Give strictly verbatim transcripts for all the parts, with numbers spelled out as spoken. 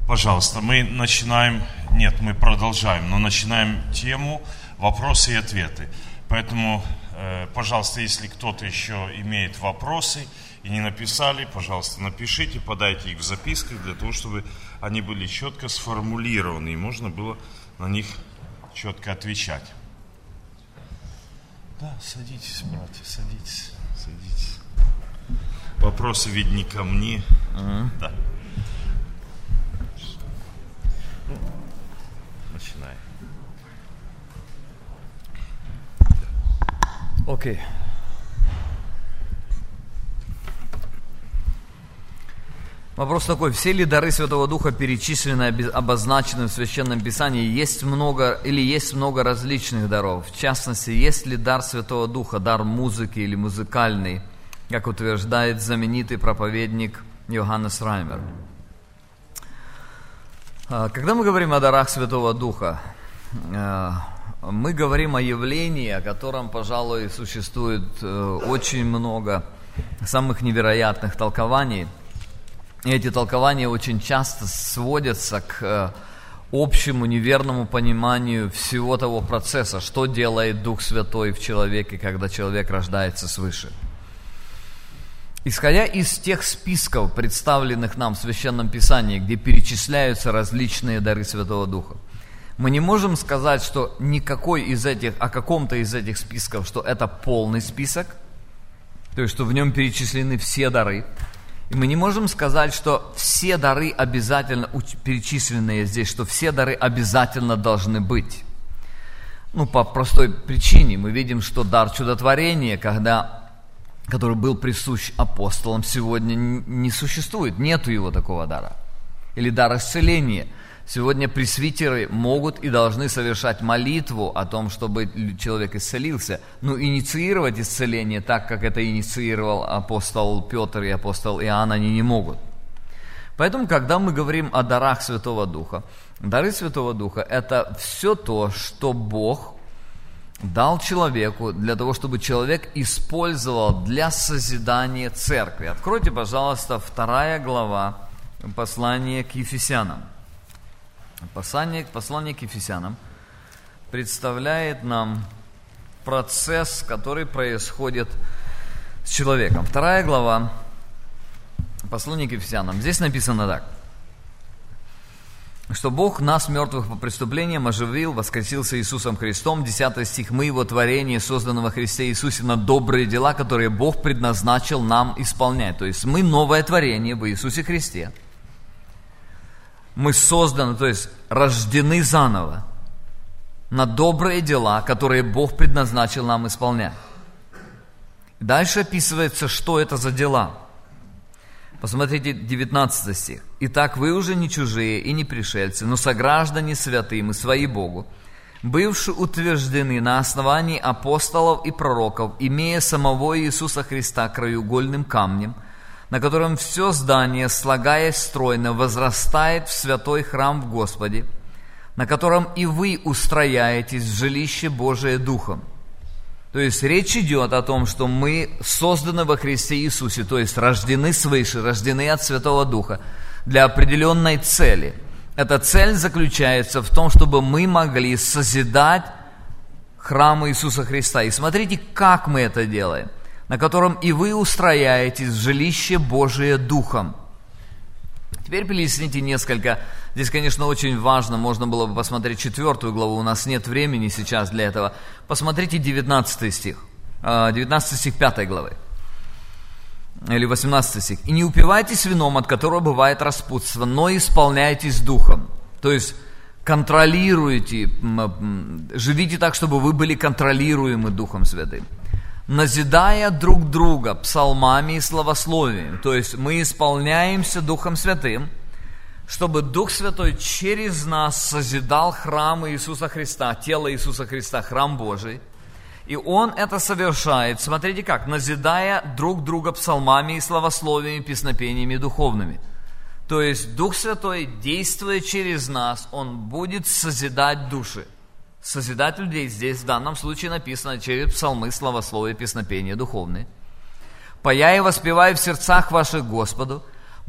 Пожалуйста, мы начинаем, нет, мы продолжаем, но начинаем тему «Вопросы и ответы». Поэтому, э, пожалуйста, если кто-то еще имеет вопросы и не написали, пожалуйста, напишите, подайте их в записках для того, чтобы они были четко сформулированы и можно было на них четко отвечать. Да, садитесь, братья, садитесь, садитесь. Вопросы ведь не ко мне. Uh-huh. Да. Начинаем. Окей. Okay. Вопрос такой: все ли дары Святого Духа перечислены, обозначены в Священном Писании? Есть много или есть много различных даров? В частности, есть ли дар Святого Духа, дар музыки или музыкальный, как утверждает знаменитый проповедник Йоханнес Раймер? Когда мы говорим о дарах Святого Духа, мы говорим о явлении, о котором, пожалуй, существует очень много самых невероятных толкований. И эти толкования очень часто сводятся к общему неверному пониманию всего того процесса, что делает Дух Святой в человеке, когда человек рождается свыше. Исходя из тех списков, представленных нам в Священном Писании, где перечисляются различные дары Святого Духа, мы не можем сказать, что никакой из этих, о каком-то из этих списков, что это полный список, то есть, что в нем перечислены все дары. И мы не можем сказать, что все дары обязательно, перечисленные здесь, что все дары обязательно должны быть. Ну, по простой причине. Мы видим, что дар чудотворения, когда, который был присущ апостолам, сегодня не существует, нету его такого дара. Или дар исцеления. Сегодня пресвитеры могут и должны совершать молитву о том, чтобы человек исцелился, но инициировать исцеление так, как это инициировал апостол Петр и апостол Иоанн, они не могут. Поэтому, когда мы говорим о дарах Святого Духа, дары Святого Духа – это все то, что Бог дал человеку для того, чтобы человек использовал для созидания церкви. Откройте, пожалуйста, вторая глава послания к Ефесянам. Послание, послание к Ефесянам представляет нам процесс, который происходит с человеком. Вторая глава послания к Ефесянам. Здесь написано так: что Бог нас, мертвых по преступлениям, оживил, воскресился Иисусом Христом. Десятый стих. Мы Его творение, созданное во Христе Иисусе на добрые дела, которые Бог предназначил нам исполнять. То есть мы новое творение в Иисусе Христе. Мы созданы, то есть рождены заново на добрые дела, которые Бог предназначил нам исполнять. Дальше описывается, что это за дела. Посмотрите, девятнадцатый стих. «Итак, вы уже не чужие и не пришельцы, но сограждане святым и свои Богу, бывшие утверждены на основании апостолов и пророков, имея самого Иисуса Христа краеугольным камнем, на котором все здание, слагаясь стройно, возрастает в святой храм в Господе, на котором и вы устрояетесь в жилище Божие Духом». То есть речь идет о том, что мы созданы во Христе Иисусе, то есть рождены свыше, рождены от Святого Духа для определенной цели. Эта цель заключается в том, чтобы мы могли созидать храм Иисуса Христа. И смотрите, как мы это делаем. На котором и вы устрояетесь в жилище Божие Духом. Теперь перелистните несколько. Здесь, конечно, очень важно, можно было бы посмотреть четвертую главу, у нас нет времени сейчас для этого. Посмотрите девятнадцатый стих, девятнадцатый стих пятой главы, или восемнадцатый стих. «И не упивайтесь вином, от которого бывает распутство, но исполняйтесь Духом». То есть контролируйте, живите так, чтобы вы были контролируемы Духом Святым. «Назидая друг друга псалмами и славословием». То есть мы исполняемся Духом Святым, чтобы Дух Святой через нас созидал храм Иисуса Христа, тело Иисуса Христа, храм Божий. И Он это совершает, смотрите как, назидая друг друга псалмами и славословиями, песнопениями духовными. То есть Дух Святой, действуя через нас, Он будет созидать души. Созидать людей здесь в данном случае написано через псалмы, славословия, песнопения духовные. «Пая и воспевая в сердцах ваших Господу,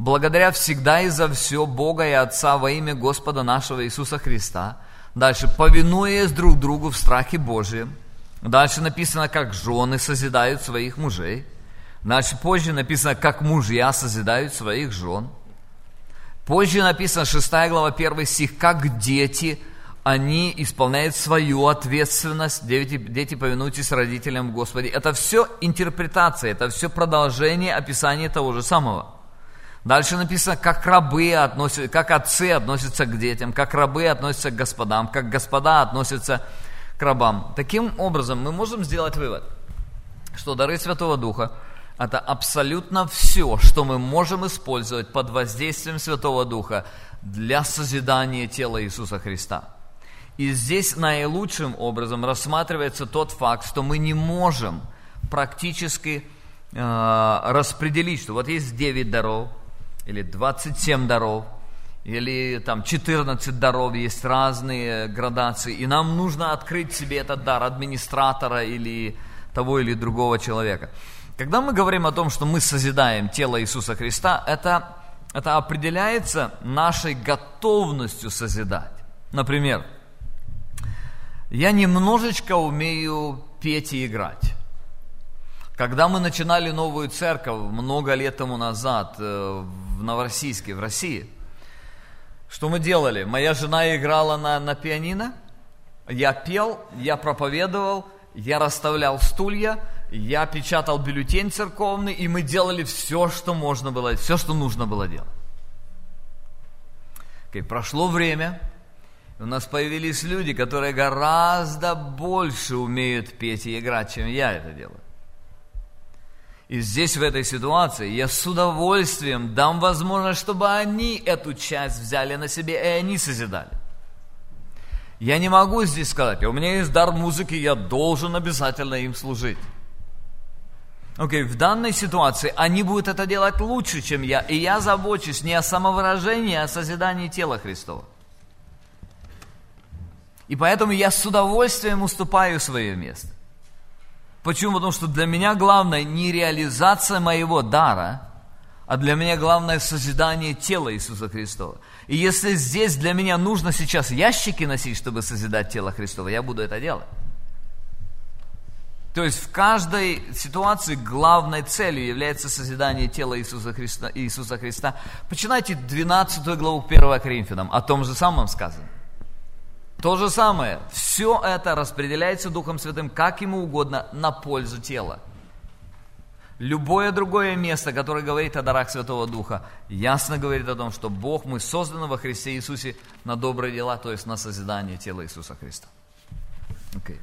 благодаря всегда и за все Бога и Отца во имя Господа нашего Иисуса Христа. Дальше, повинуясь друг другу в страхе Божьем. Дальше написано, как жены созидают своих мужей. Дальше позже написано, как мужья созидают своих жен. Позже написано, шестая глава, первый стих, как дети, они исполняют свою ответственность. Дети, дети, повинуйтесь родителям в Господе. Это все интерпретация, это все продолжение описания того же самого. Дальше написано, как рабы относятся, как отцы относятся к детям, как рабы относятся к господам, как господа относятся к рабам. Таким образом, мы можем сделать вывод, что дары Святого Духа – это абсолютно все, что мы можем использовать под воздействием Святого Духа для созидания тела Иисуса Христа. И здесь наилучшим образом рассматривается тот факт, что мы не можем практически э, распределить, что вот есть девять даров, или двадцать семь даров, или там четырнадцать даров, есть разные градации, и нам нужно открыть себе этот дар администратора или того или другого человека. Когда мы говорим о том, что мы созидаем тело Иисуса Христа, это, это определяется нашей готовностью созидать. Например, я немножечко умею петь и играть. Когда мы начинали новую церковь много лет тому назад в Новороссийске, в России, что мы делали? Моя жена играла на, на пианино, я пел, я проповедовал, я расставлял стулья, я печатал бюллетень церковный, и мы делали все, что можно было, все, что нужно было делать. Okay, прошло время, у нас появились люди, которые гораздо больше умеют петь и играть, чем я это делаю. И здесь, в этой ситуации, я с удовольствием дам возможность, чтобы они эту часть взяли на себе, и они созидали. Я не могу здесь сказать, у меня есть дар музыки, я должен обязательно им служить. Окей, okay, в данной ситуации они будут это делать лучше, чем я, и я забочусь не о самовыражении, а о созидании тела Христова. И поэтому я с удовольствием уступаю свое место. Почему? Потому что для меня главное не реализация моего дара, а для меня главное созидание тела Иисуса Христова. И если здесь для меня нужно сейчас ящики носить, чтобы созидать тело Христова, я буду это делать. То есть в каждой ситуации главной целью является созидание тела Иисуса Христа. Иисуса Христа. Почитайте двенадцатую главу первого Коринфянам, о том же самом сказано. То же самое, все это распределяется Духом Святым, как ему угодно, на пользу тела. Любое другое место, которое говорит о дарах Святого Духа, ясно говорит о том, что Бог, мы созданы во Христе Иисусе на добрые дела, то есть на созидание тела Иисуса Христа. Okay.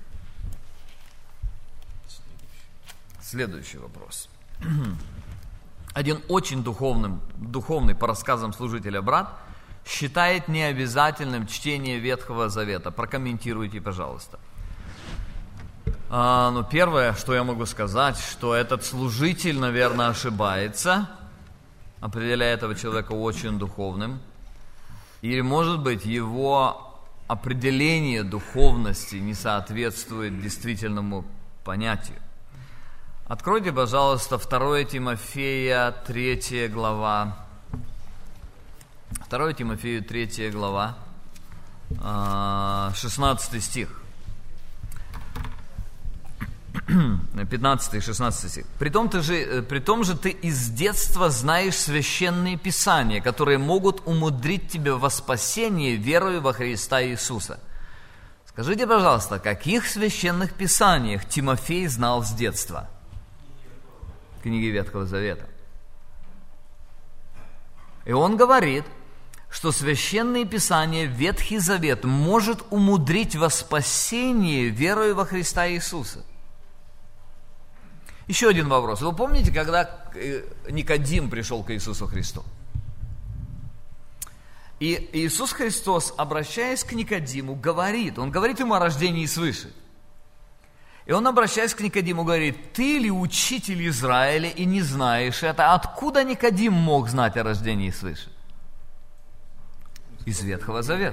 Следующий вопрос. Один очень духовный, духовный по рассказам служителя брат считает необязательным чтение Ветхого Завета. Прокомментируйте, пожалуйста. А, ну, первое, что я могу сказать, что этот служитель, наверное, ошибается, определяя этого человека очень духовным. Или, может быть, его определение духовности не соответствует действительному понятию. Откройте, пожалуйста, второе Тимофея, третья глава. второе Тимофею, третья глава, шестнадцатый стих. пятнадцатый и шестнадцатый стих. Притом, ты же, притом же ты из детства знаешь священные писания, которые могут умудрить тебя во спасение верою во Христа Иисуса. Скажите, пожалуйста, о каких священных писаниях Тимофей знал с детства? Книги Ветхого Завета. И он говорит, что священные писания, Ветхий Завет, может умудрить во спасение верою во Христа Иисуса. Еще один вопрос. Вы помните, когда Никодим пришел к Иисусу Христу? И Иисус Христос, обращаясь к Никодиму, говорит, Он говорит ему о рождении свыше. И Он, обращаясь к Никодиму, говорит: ты ли учитель Израиля и не знаешь это? Откуда Никодим мог знать о рождении свыше? Из Ветхого Завета.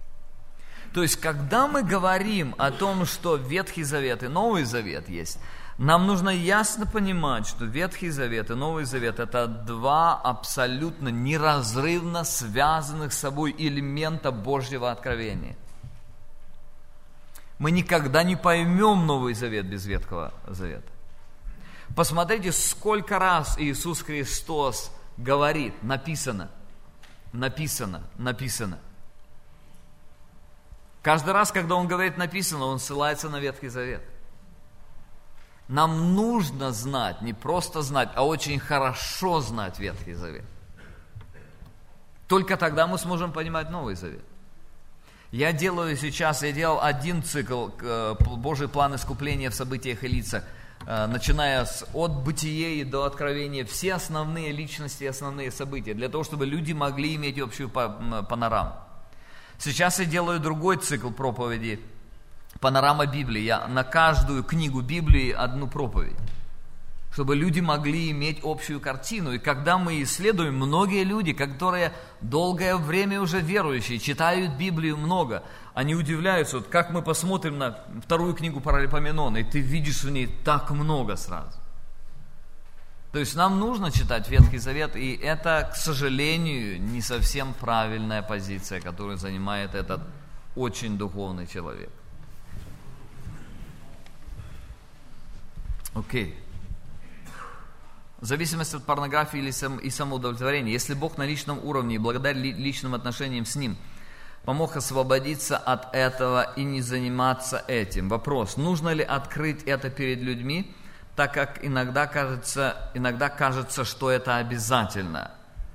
То есть, когда мы говорим о том, что Ветхий Завет и Новый Завет есть, Нам нужно ясно понимать, что Ветхий Завет и Новый Завет – это два абсолютно неразрывно связанных с собой элемента Божьего откровения. Мы никогда не поймем Новый Завет без Ветхого Завета. Посмотрите, сколько раз Иисус Христос говорит, написано, написано, написано. Каждый раз, когда Он говорит написано, Он ссылается на Ветхий Завет. Нам нужно знать, не просто знать, а очень хорошо знать Ветхий Завет. Только тогда мы сможем понимать Новый Завет. Я делаю сейчас, я делал один цикл Божий план искупления в событиях и лицах, начиная с, от Бытия до Откровения, все основные личности и основные события, для того, чтобы люди могли иметь общую панораму. Сейчас я делаю другой цикл проповеди, панорама Библии. Я на каждую книгу Библии одну проповедь, чтобы люди могли иметь общую картину. И когда мы исследуем, многие люди, которые долгое время уже верующие, читают Библию много, они удивляются, вот как мы посмотрим на вторую книгу Паралипоменона, и ты видишь в ней так много сразу. То есть нам нужно читать Ветхий Завет, и это, к сожалению, не совсем правильная позиция, которую занимает этот очень духовный человек. Окей. Okay. Зависимость от порнографии или сам, и самоудовлетворения. Если Бог на личном уровне и благодаря личным отношениям с Ним помог освободиться от этого и не заниматься этим. Вопрос, нужно ли открыть это перед людьми, так как иногда кажется, иногда кажется, что это обязательно.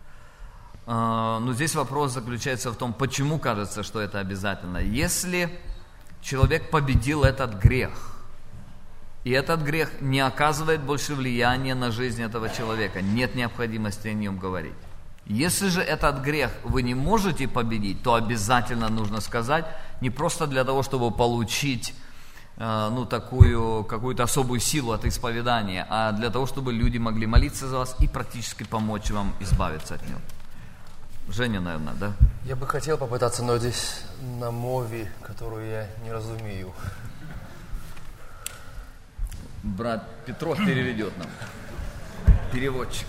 Но здесь вопрос заключается в том, почему кажется, что это обязательно. Если человек победил этот грех, и этот грех не оказывает больше влияния на жизнь этого человека, нет необходимости о нем говорить. Если же этот грех вы не можете победить, то обязательно нужно сказать, не просто для того, чтобы получить э, ну, такую, какую-то особую силу от исповедания, а для того, чтобы люди могли молиться за вас и практически помочь вам избавиться от него. Женя, наверное, да? Я бы хотел попытаться, но здесь на мове, которую я не разумею. Брат Петров переведет нам. Переводчик.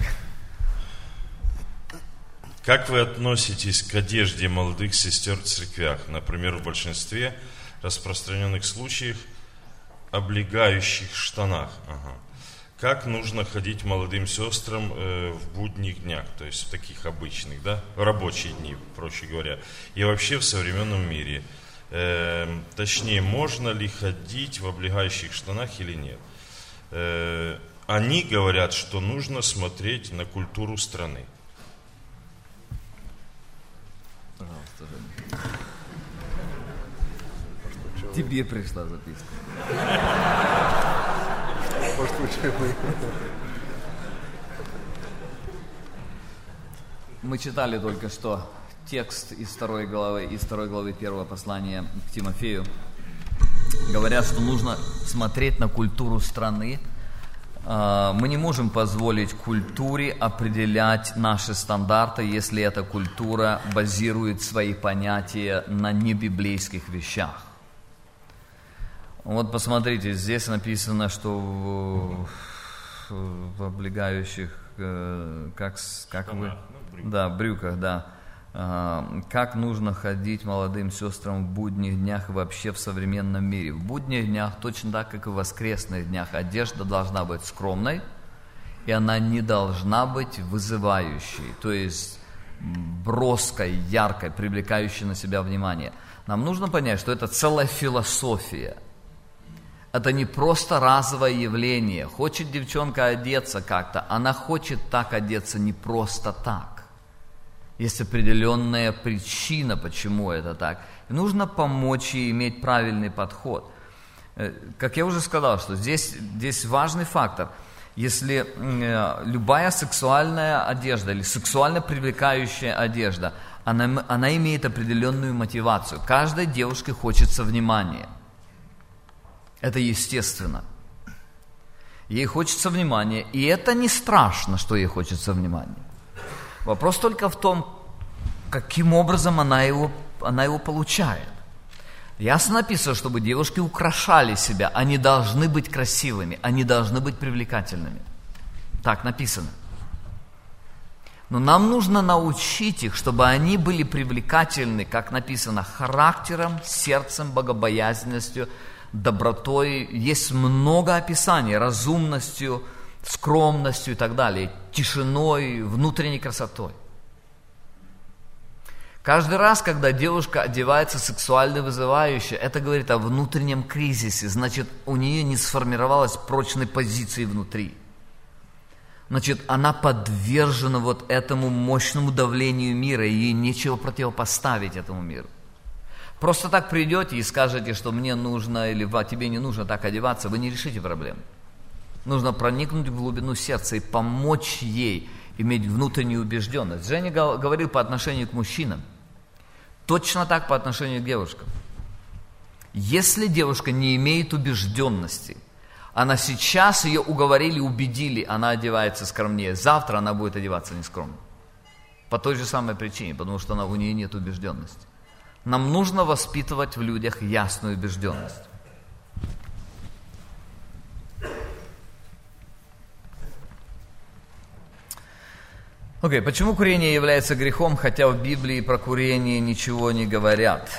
Как вы относитесь к одежде молодых сестер в церквях? Например, в большинстве распространенных случаев облегающих штанах. Ага. Как нужно ходить молодым сестрам э, в будних днях, то есть в таких обычных, да, в рабочие дни, проще говоря, и вообще в современном мире? Э, точнее, можно ли ходить в облегающих штанах или нет? Э, они говорят, что нужно смотреть на культуру страны. Пожалуйста, Женя. Тебе пришла записка. Мы читали только что текст из второй главы, из второй главы первого послания к Тимофею. Говорят, что нужно смотреть на культуру страны. Мы не можем позволить культуре определять наши стандарты, если эта культура базирует свои понятия на небиблейских вещах. Вот посмотрите, здесь написано, что в, в облегающих, как, как вы, да, брюках, да, как нужно ходить молодым сестрам в будних днях и вообще в современном мире. В будних днях, точно так, как и в воскресных днях, одежда должна быть скромной, и она не должна быть вызывающей, то есть броской, яркой, привлекающей на себя внимание. Нам нужно понять, что это целая философия. Это не просто разовое явление. Хочет девчонка одеться как-то, она хочет так одеться не просто так. Есть определенная причина, почему это так. И нужно помочь ей иметь правильный подход. Как я уже сказал, что здесь, здесь важный фактор. Если э, любая сексуальная одежда или сексуально привлекающая одежда, она, она имеет определенную мотивацию. Каждой девушке хочется внимания. Это естественно. Ей хочется внимания, и это не страшно, что ей хочется внимания. Вопрос только в том, каким образом она его, она его получает. Ясно написано, чтобы девушки украшали себя, они должны быть красивыми, они должны быть привлекательными. Так написано. Но нам нужно научить их, чтобы они были привлекательны, как написано, характером, сердцем, богобоязненностью, добротой. Есть много описаний, разумностью, скромностью и так далее, тишиной, внутренней красотой. Каждый раз, когда девушка одевается сексуально вызывающе, это говорит о внутреннем кризисе, значит, у нее не сформировалась прочной позиции внутри. Значит, она подвержена вот этому мощному давлению мира, и ей нечего противопоставить этому миру. Просто так придете и скажете, что мне нужно или тебе не нужно так одеваться, вы не решите проблему. Нужно проникнуть в глубину сердца и помочь ей иметь внутреннюю убежденность. Женя говорил по отношению к мужчинам, точно так по отношению к девушкам. Если девушка не имеет убежденности, она сейчас ее уговорили, убедили, она одевается скромнее. Завтра она будет одеваться нескромно. По той же самой причине, потому что она, у нее нет убежденности. Нам нужно воспитывать в людях ясную убежденность. Окей, okay, почему курение является грехом, хотя в Библии про курение ничего не говорят?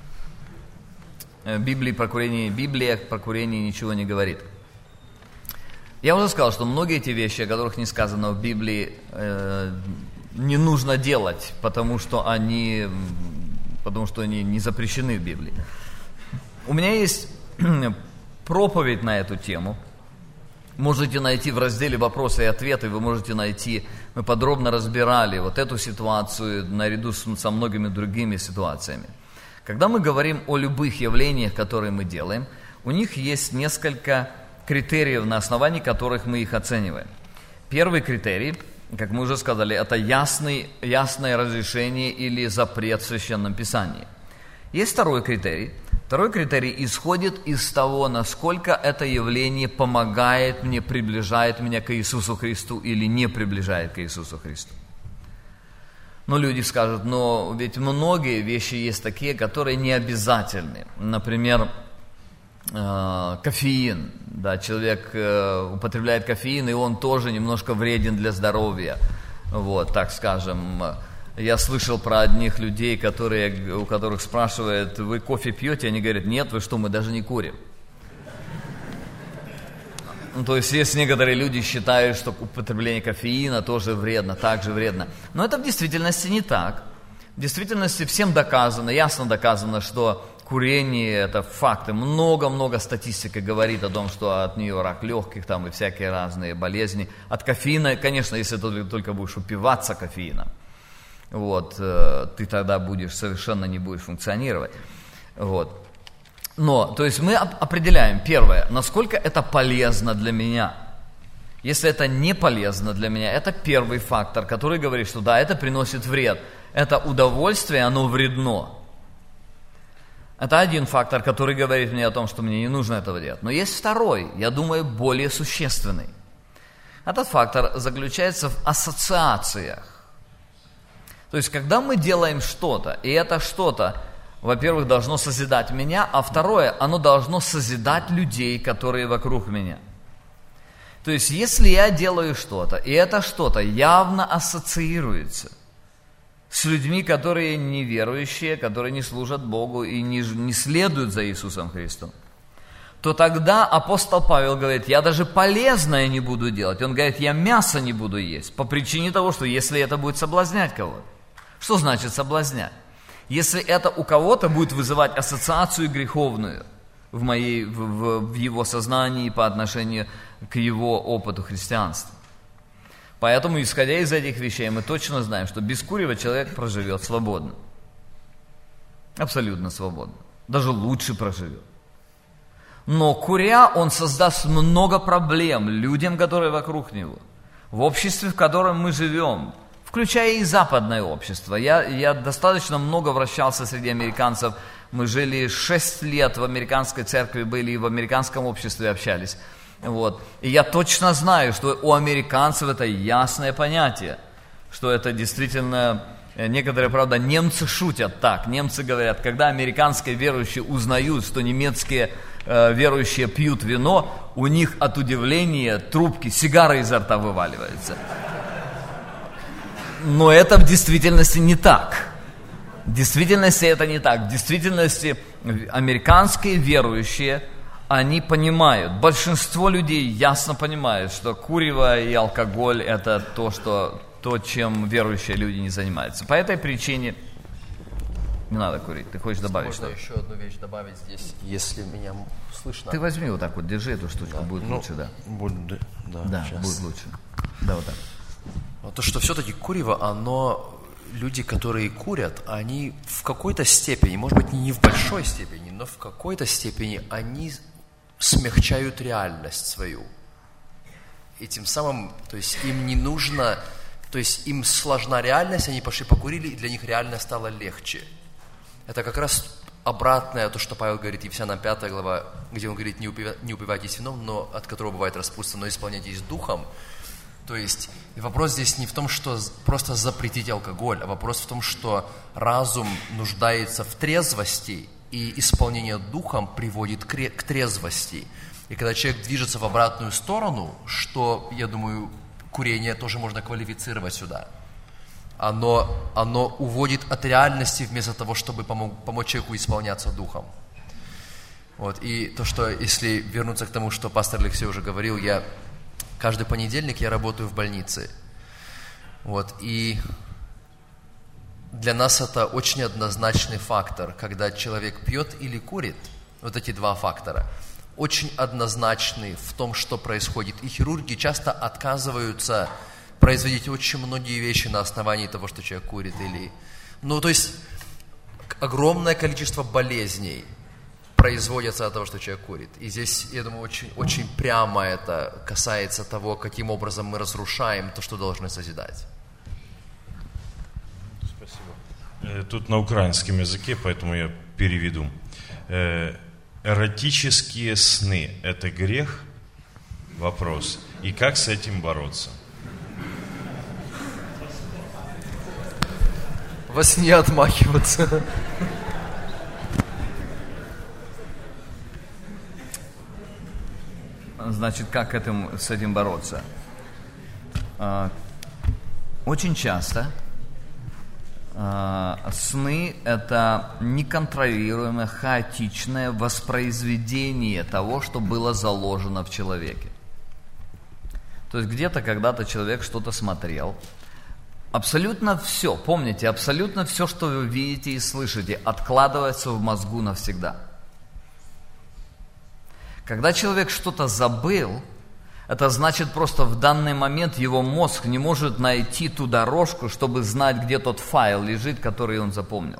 В Библии про курение, Библия про курение ничего не говорит. Я уже сказал, что многие эти вещи, о которых не сказано в Библии, э, не нужно делать, потому что они, потому что они не запрещены в Библии. У меня есть проповедь на эту тему. Можете найти в разделе «Вопросы и ответы», вы можете найти, мы подробно разбирали вот эту ситуацию наряду с, со многими другими ситуациями. Когда мы говорим о любых явлениях, которые мы делаем, у них есть несколько критериев, на основании которых мы их оцениваем. Первый критерий, как мы уже сказали, это ясный, ясное разрешение или запрет в Священном Писании. Есть второй критерий. Второй критерий исходит из того, насколько это явление помогает мне, приближает меня к Иисусу Христу или не приближает к Иисусу Христу. Но люди скажут, но ведь многие вещи есть такие, которые не обязательны. Например, кофеин. Да, человек употребляет кофеин, и он тоже немножко вреден для здоровья. Вот, так скажем. Я слышал про одних людей, которые, у которых спрашивают, вы кофе пьете? Они говорят, нет, вы что, мы даже не курим. Ну, то есть есть некоторые люди считают, что употребление кофеина тоже вредно, также вредно. Но это в действительности не так. В действительности всем доказано, ясно доказано, что курение – это факты. Много-много статистики говорит о том, что от нее рак легких там, и всякие разные болезни. От кофеина, конечно, если ты только будешь упиваться кофеином, вот, ты тогда будешь, совершенно не будешь функционировать. Вот. Но, то есть мы определяем, первое, насколько это полезно для меня. Если это не полезно для меня, это первый фактор, который говорит, что да, это приносит вред. Это удовольствие, оно вредно. Это один фактор, который говорит мне о том, что мне не нужно этого делать. Но есть второй, я думаю, более существенный. Этот фактор заключается в ассоциациях. То есть, когда мы делаем что-то, и это что-то, во-первых, должно созидать меня, а второе, оно должно созидать людей, которые вокруг меня. То есть, если я делаю что-то, и это что-то явно ассоциируется с людьми, которые неверующие, которые не служат Богу и не, не следуют за Иисусом Христом, то тогда апостол Павел говорит, я даже полезное не буду делать. Он говорит, я мясо не буду есть, по причине того, что если это будет соблазнять кого-то. Что значит соблазнять? Если это у кого-то будет вызывать ассоциацию греховную в, моей, в, в, в его сознании по отношению к его опыту христианства. Поэтому, исходя из этих вещей, мы точно знаем, что без курева человек проживет свободно. Абсолютно свободно. Даже лучше проживет. Но куря, он создаст много проблем людям, которые вокруг него. В обществе, в котором мы живем, включая и западное общество. Я, я достаточно много вращался среди американцев. Мы жили шесть лет в американской церкви, были и в американском обществе общались. Вот. И я точно знаю, что у американцев это ясное понятие, что это действительно, некоторые, правда, немцы шутят так. Немцы говорят, когда американские верующие узнают, что немецкие э, верующие пьют вино, у них от удивления трубки, сигары изо рта вываливаются. Но это в действительности не так. В действительности это не так. В действительности американские верующие, они понимают, большинство людей ясно понимают, что курево и алкоголь это то, что, то, чем верующие люди не занимаются. По этой причине не надо курить. Ты хочешь добавить что-то? Можно еще одну вещь добавить здесь, если меня слышно. Ты возьми вот так вот, держи эту штучку, да. будет ну, лучше, да. Будет, да, да будет лучше. Да, вот так. То, что все-таки курево, оно... Люди, которые курят, они в какой-то степени, может быть, не в большой степени, но в какой-то степени они смягчают реальность свою. И тем самым, то есть им не нужно, то есть им сложна реальность, они пошли покурили, и для них реальность стала легче. Это как раз обратное, то, что Павел говорит, Ефесянам пятая глава, где он говорит, не упивайтесь вином, но от которого бывает распутство, но исполняйтесь духом. То есть вопрос здесь не в том, что просто запретить алкоголь, а вопрос в том, что разум нуждается в трезвости, и исполнение духом приводит к трезвости. И когда человек движется в обратную сторону, что, я думаю, курение тоже можно квалифицировать сюда, оно, оно уводит от реальности вместо того, чтобы помог, помочь человеку исполняться духом. Вот. И то, что, если вернуться к тому, что пастор Алексей уже говорил, я... Каждый понедельник я работаю в больнице. Вот, и для нас это очень однозначный фактор, когда человек пьет или курит, вот эти два фактора, очень однозначны в том, что происходит. И хирурги часто отказываются производить очень многие вещи на основании того, что человек курит. Или... Ну, то есть, огромное количество болезней производятся от того, что человек курит. И здесь, я думаю, очень, очень прямо это касается того, каким образом мы разрушаем то, что должны созидать. Спасибо. Тут на украинском языке, поэтому я переведу. Эротические сны – это грех? Вопрос. И как с этим бороться? Во сне отмахиваться. Значит, как этим, с этим бороться? Очень часто сны – это неконтролируемое, хаотичное воспроизведение того, что было заложено в человеке. То есть где-то когда-то человек что-то смотрел. Абсолютно все, помните, абсолютно все, что вы видите и слышите, откладывается в мозгу навсегда. Когда человек что-то забыл, это значит просто в данный момент его мозг не может найти ту дорожку, чтобы знать, где тот файл лежит, который он запомнил.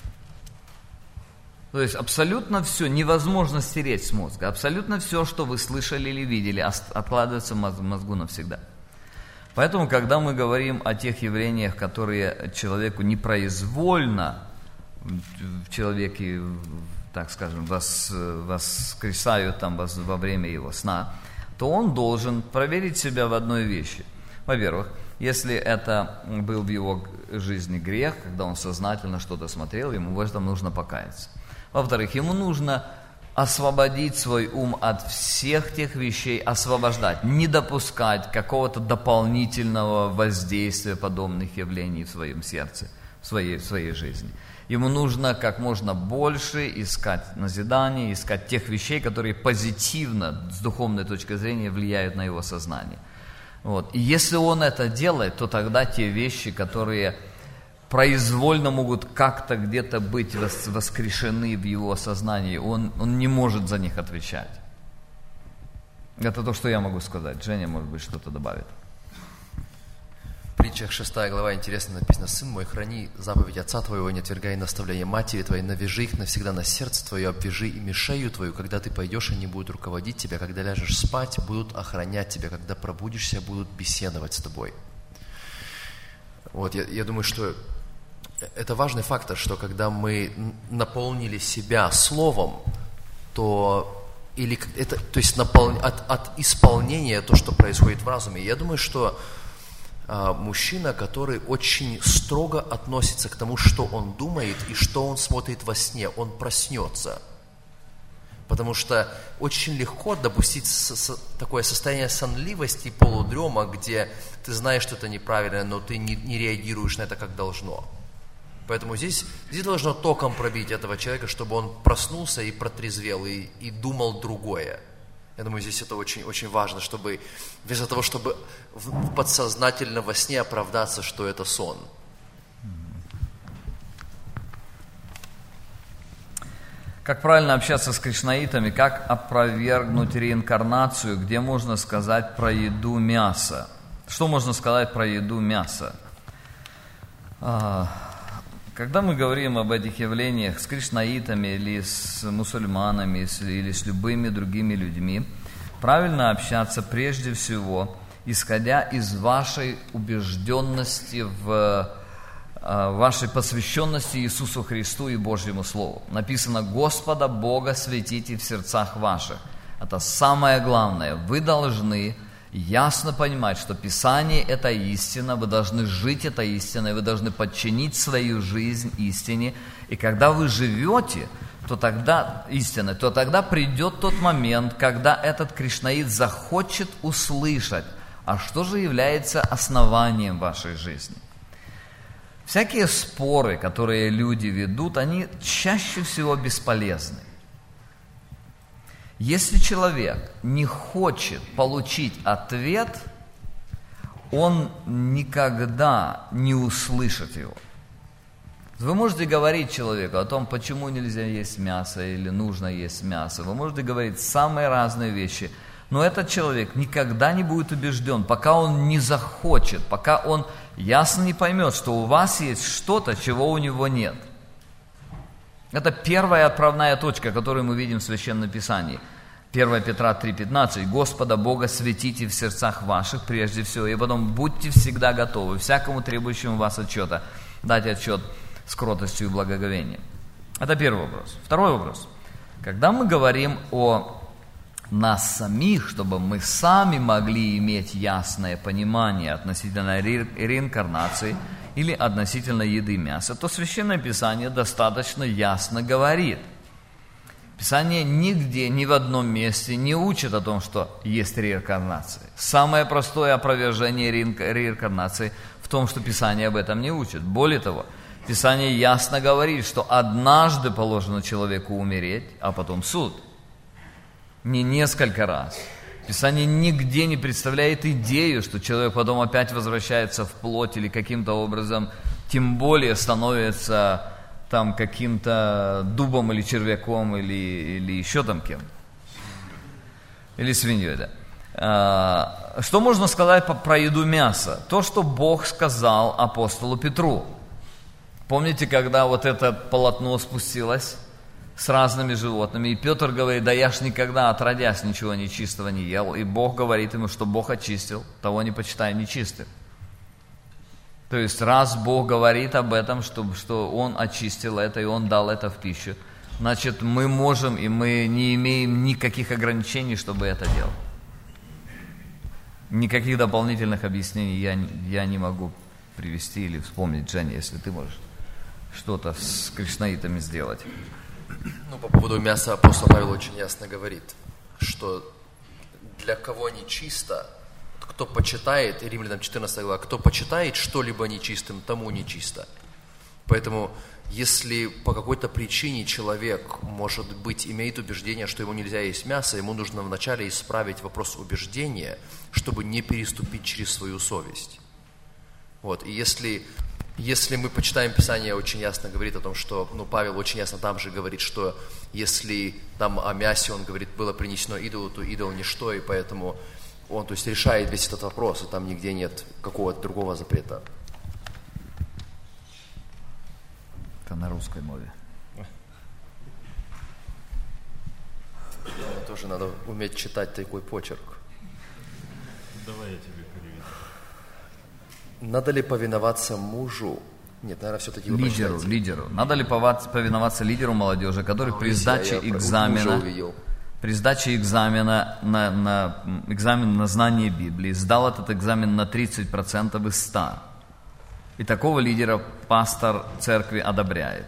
То есть абсолютно все невозможно стереть с мозга. Абсолютно все, что вы слышали или видели, откладывается в мозгу навсегда. Поэтому, когда мы говорим о тех явлениях, которые человеку непроизвольно в человеке, так скажем, вос, воскресают там во время его сна, то он должен проверить себя в одной вещи. Во-первых, если это был в его жизни грех, когда он сознательно что-то смотрел, ему в этом нужно покаяться. Во-вторых, ему нужно освободить свой ум от всех тех вещей, освобождать, не допускать какого-то дополнительного воздействия подобных явлений в своем сердце, в своей, в своей жизни. Ему нужно как можно больше искать назидания, искать тех вещей, которые позитивно, с духовной точки зрения, влияют на его сознание. Вот. И если он это делает, то тогда те вещи, которые произвольно могут как-то где-то быть воскрешены в его сознании, он, он не может за них отвечать. Это то, что я могу сказать. Женя, может быть, что-то добавит. В притчах шестая глава, интересно написано: «Сын мой, храни заповедь отца твоего, не отвергай наставления матери твоей, навяжи их навсегда на сердце твое, обвяжи ими шею твою, когда ты пойдешь, они будут руководить тебя, когда ляжешь спать, будут охранять тебя, когда пробудишься, будут беседовать с тобой». Вот, я, я думаю, что это важный фактор, что когда мы наполнили себя словом, то, или, это, то есть напол, от, от исполнения то, что происходит в разуме. Я думаю, что мужчина, который очень строго относится к тому, что он думает и что он смотрит во сне. Он проснется. Потому что очень легко допустить такое состояние сонливости, полудрема, где ты знаешь, что это неправильно, но ты не, не реагируешь на это как должно. Поэтому здесь, здесь должно током пробить этого человека, чтобы он проснулся и протрезвел, и, и думал другое. Я думаю, здесь это очень, очень важно, чтобы вместо того, чтобы в, подсознательно во сне оправдаться, что это сон. Как правильно общаться с кришнаитами, как опровергнуть реинкарнацию, где можно сказать про еду мяса? Что можно сказать про еду мяса? Когда мы говорим об этих явлениях с кришнаитами или с мусульманами, или с любыми другими людьми, правильно общаться прежде всего, исходя из вашей убежденности в вашей посвященности Иисусу Христу и Божьему Слову. Написано: Господа Бога светите в сердцах ваших. Это самое главное. Вы должны ясно понимать, что Писание – это истина, вы должны жить этой истиной, вы должны подчинить свою жизнь истине. И когда вы живете, то тогда истиной, то тогда придет тот момент, когда этот кришнаит захочет услышать, а что же является основанием вашей жизни. Всякие споры, которые люди ведут, они чаще всего бесполезны. Если человек не хочет получить ответ, он никогда не услышит его. Вы можете говорить человеку о том, почему нельзя есть мясо или нужно есть мясо. Вы можете говорить самые разные вещи. Но этот человек никогда не будет убежден, пока он не захочет, пока он ясно не поймет, что у вас есть что-то, чего у него нет. Это первая отправная точка, которую мы видим в Священном Писании. первое Петра три пятнадцать. Господа Бога светите в сердцах ваших прежде всего, и потом будьте всегда готовы, всякому требующему вас отчета, дать отчет с кротостью и благоговением. Это первый вопрос. Второй вопрос. Когда мы говорим о нас самих, чтобы мы сами могли иметь ясное понимание относительно ре- реинкарнации или относительно еды мяса, то Священное Писание достаточно ясно говорит. Писание нигде, ни в одном месте не учит о том, что есть реинкарнация. Самое простое опровержение реинкарнации в том, что Писание об этом не учит. Более того, Писание ясно говорит, что однажды положено человеку умереть, а потом суд. Не несколько раз. Писание нигде не представляет идею, что человек потом опять возвращается в плоть или каким-то образом, тем более становится там каким-то дубом или червяком или, или еще там кем. Или свиньей, да. А, что можно сказать по, про еду мяса? То, что Бог сказал апостолу Петру. Помните, когда вот это полотно спустилось с разными животными, и Петр говорит: да я ж никогда отродясь ничего нечистого не ел, и Бог говорит ему, что Бог очистил, того не почитай нечистым. То есть раз Бог говорит об этом, что, что Он очистил это, и Он дал это в пищу, значит мы можем, и мы не имеем никаких ограничений, чтобы это делать. Никаких дополнительных объяснений я, я не могу привести или вспомнить. Женя, если ты можешь что-то с кришнаитами сделать. Ну, по поводу мяса апостол Павел очень ясно говорит, что для кого нечисто, кто почитает, и Римлянам четырнадцатая глава, кто почитает что-либо нечистым, тому нечисто. Поэтому, если по какой-то причине человек, может быть, имеет убеждение, что ему нельзя есть мясо, ему нужно вначале исправить вопрос убеждения, чтобы не переступить через свою совесть. Вот, и если... Если мы почитаем Писание, очень ясно говорит о том, что, ну, Павел очень ясно там же говорит, что если там о мясе, он говорит, было принесено идолу, то идол ничто, и поэтому он, то есть, решает весь этот вопрос, и там нигде нет какого-то другого запрета. Это на русской мове. Тоже надо уметь читать такой почерк. Давай я тебе переведу. Надо ли повиноваться мужу? Нет, наверное, все-таки вы лидеру, лидеру. Надо ли повиноваться лидеру молодежи, который а, при сдаче я, я экзамена при сдаче экзамена на, на, экзамен на знание Библии сдал этот экзамен на тридцать процентов из ста. И такого лидера пастор церкви одобряет.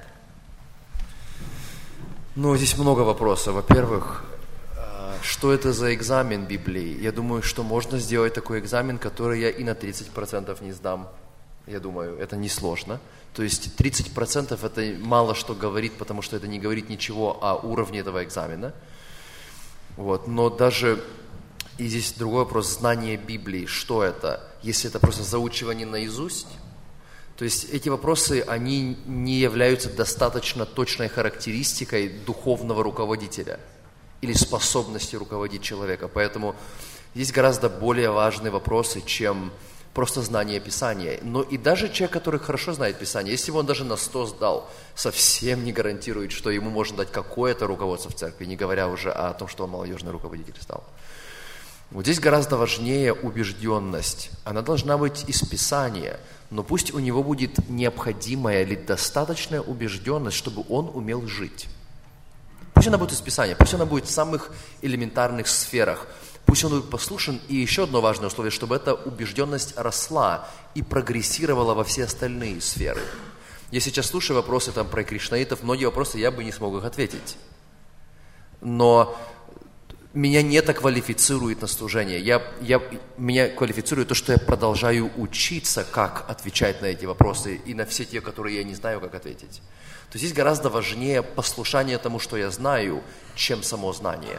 Ну, здесь много вопросов. Во-первых, что это за экзамен Библии? Я думаю, что можно сделать такой экзамен, который я и на тридцать процентов не сдам. Я думаю, это несложно. То есть тридцать процентов это мало что говорит, потому что это не говорит ничего о уровне этого экзамена. Вот. Но даже, и здесь другой вопрос, знание Библии, что это? Если это просто заучивание наизусть, то есть эти вопросы, они не являются достаточно точной характеристикой духовного руководителя или способности руководить человека. Поэтому здесь гораздо более важные вопросы, чем просто знание Писания. Но и даже человек, который хорошо знает Писание, если бы он даже на сто сдал, совсем не гарантирует, что ему можно дать какое-то руководство в церкви, не говоря уже о том, что он молодежный руководитель стал. Вот здесь гораздо важнее убежденность. Она должна быть из Писания, но пусть у него будет необходимая или достаточная убежденность, чтобы он умел жить. Пусть она будет из Писания, пусть она будет в самых элементарных сферах, пусть он будет послушен. И еще одно важное условие, чтобы эта убежденность росла и прогрессировала во все остальные сферы. Я сейчас слушаю вопросы там, про кришнаитов, многие вопросы я бы не смог их ответить. Но меня не это квалифицирует на служение. Я, я, меня квалифицирует то, что я продолжаю учиться, как отвечать на эти вопросы и на все те, которые я не знаю, как ответить. То есть здесь гораздо важнее послушание тому, что я знаю, чем само знание.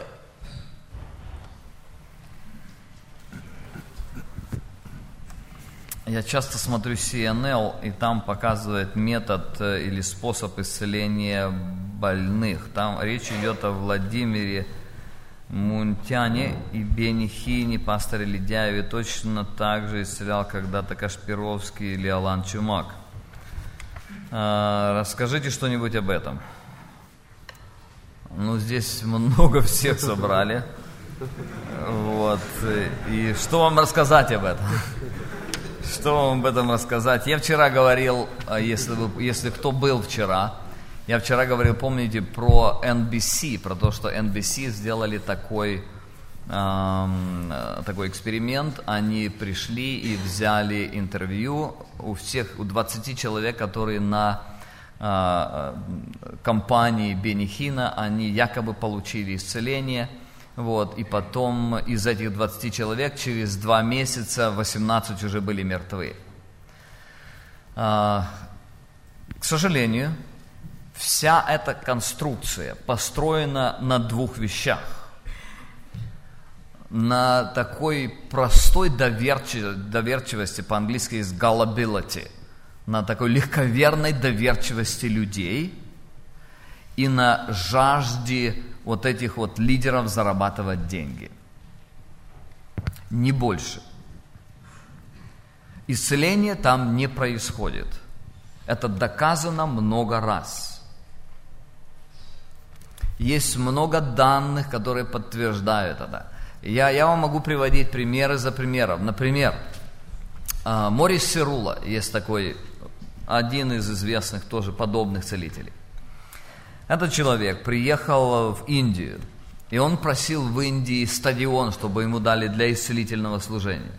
Я часто смотрю си эн эл, и там показывает метод или способ исцеления больных. Там речь идет о Владимире Мунтяне и Бени Хине, пасторе Ледяеве. Точно так же исцелял когда-то Кашпировский или Алан Чумак. А, расскажите что-нибудь об этом. Ну, здесь много всех собрали. Вот. И что вам рассказать об этом? Что вам об этом рассказать? Я вчера говорил, если, вы, если кто был вчера, я вчера говорил, помните, про эн би си, про то, что эн би си сделали такой, эм, такой эксперимент. Они пришли и взяли интервью у всех, у двадцати человек, которые на э, компании Бени Хина, они якобы получили исцеление. Вот, и потом из этих двадцати человек через два месяца восемнадцать уже были мертвы. А, к сожалению, вся эта конструкция построена на двух вещах. На такой простой доверчив... доверчивости, по-английски есть gullibility, на такой легковерной доверчивости людей и на жажде вот этих вот лидеров зарабатывать деньги. Не больше. Исцеление там не происходит. Это доказано много раз. Есть много данных, которые подтверждают это. Я, я вам могу приводить примеры за примером. Например, Морис Сирула, есть такой, один из известных тоже подобных целителей. Этот человек приехал в Индию, и он просил в Индии стадион, чтобы ему дали для исцелительного служения.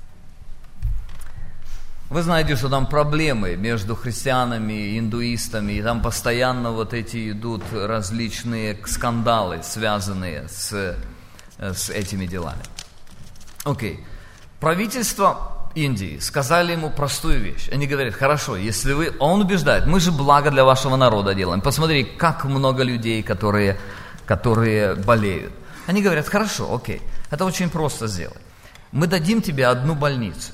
Вы знаете, что там проблемы между христианами и индуистами, и там постоянно вот эти идут различные скандалы, связанные с, с этими делами. Окей. Правительство Индии сказали ему простую вещь. Они говорят, хорошо, если вы... А он убеждает, мы же благо для вашего народа делаем. Посмотри, как много людей, которые, которые болеют. Они говорят, хорошо, окей, это очень просто сделать. Мы дадим тебе одну больницу.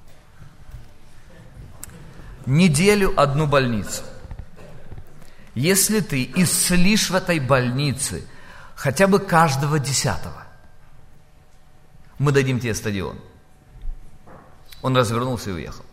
Неделю одну больницу. Если ты исцелишь в этой больнице хотя бы каждого десятого, мы дадим тебе стадион. Он развернулся и уехал.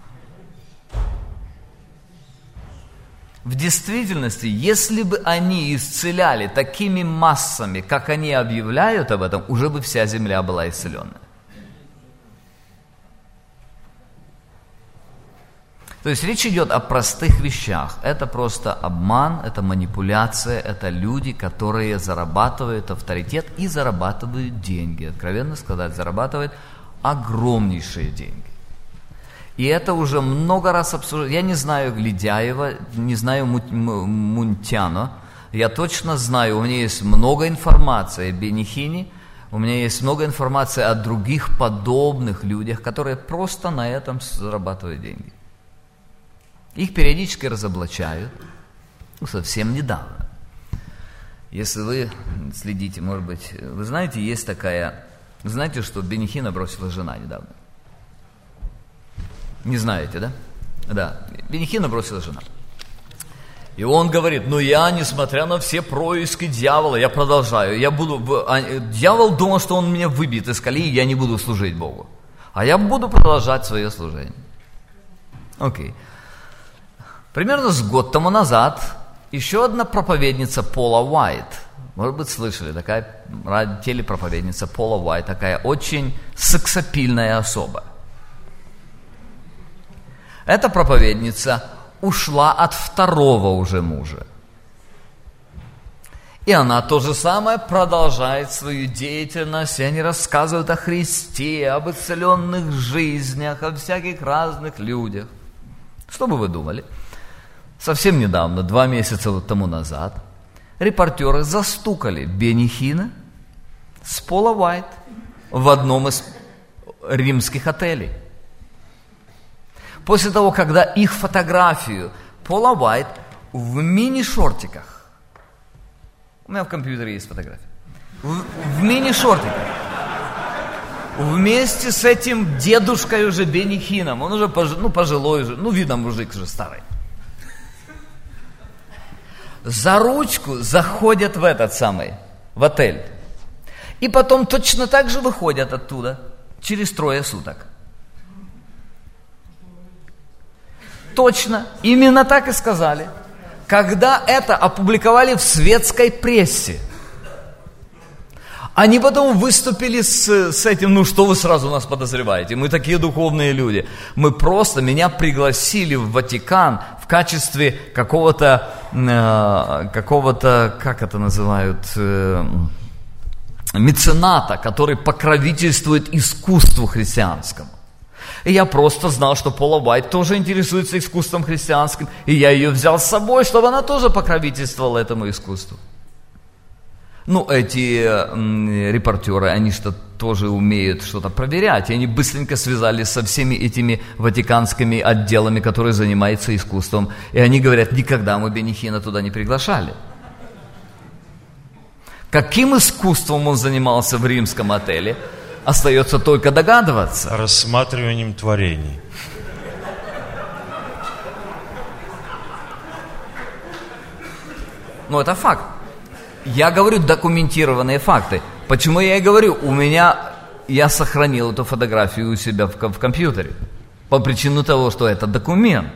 В действительности, если бы они исцеляли такими массами, как они объявляют об этом, уже бы вся земля была исцеленная. То есть речь идет о простых вещах. Это просто обман, это манипуляция, это люди, которые зарабатывают авторитет и зарабатывают деньги. Откровенно сказать, зарабатывают огромнейшие деньги. И это уже много раз обсуждено. Я не знаю Ледяева, не знаю Мунтяно. Я точно знаю, у меня есть много информации о Бенни Хинне, у меня есть много информации о других подобных людях, которые просто на этом зарабатывают деньги. Их периодически разоблачают, ну, совсем недавно. Если вы следите, может быть, вы знаете, есть такая... Вы знаете, что Бенни Хинна бросила жена недавно? Не знаете, да? Да, Бенни Хинна бросила жена. И он говорит, ну я, несмотря на все происки дьявола, я продолжаю. Я буду... Дьявол думал, что он меня выбьет из колеи, я не буду служить Богу. А я буду продолжать свое служение. Окей. Примерно с год тому назад еще одна проповедница Пола Уайт, может быть, слышали, такая телепроповедница Пола Уайт, такая очень сексапильная особа. Эта проповедница ушла от второго уже мужа. И она то же самое продолжает свою деятельность, и они рассказывают о Христе, об исцеленных жизнях, о всяких разных людях. Что бы вы думали? Совсем недавно, два месяца тому назад, репортеры застукали Бенни Хинна с Пола Уайт в одном из римских отелей. После того, когда их фотографию Пола Уайт в мини-шортиках, у меня в компьютере есть фотография, в, в мини-шортиках, вместе с этим дедушкой уже Бенни Хинном, он уже пож, ну, пожилой уже, ну видно, мужик уже старый, за ручку заходят в этот самый, в отель. И потом точно так же выходят оттуда через трое суток. Точно, именно так и сказали. Когда это опубликовали в светской прессе, они потом выступили с, с этим, ну что вы сразу нас подозреваете, мы такие духовные люди. Мы просто, меня пригласили в Ватикан в качестве какого-то, э, какого-то, как это называют, э, мецената, который покровительствует искусству христианскому. И я просто знал, что Пола Уайт тоже интересуется искусством христианским, и я ее взял с собой, чтобы она тоже покровительствовала этому искусству. Ну, эти м, репортеры, они что тоже умеют что-то проверять, и они быстренько связались со всеми этими ватиканскими отделами, которые занимаются искусством, и они говорят, никогда мы Бенни Хинна туда не приглашали. Каким искусством он занимался в римском отеле, остается только догадываться. Рассматриванием творений. Ну, это факт. Я говорю документированные факты. Почему я и говорю, у меня, я сохранил эту фотографию у себя в, в компьютере. По причине того, что это документ.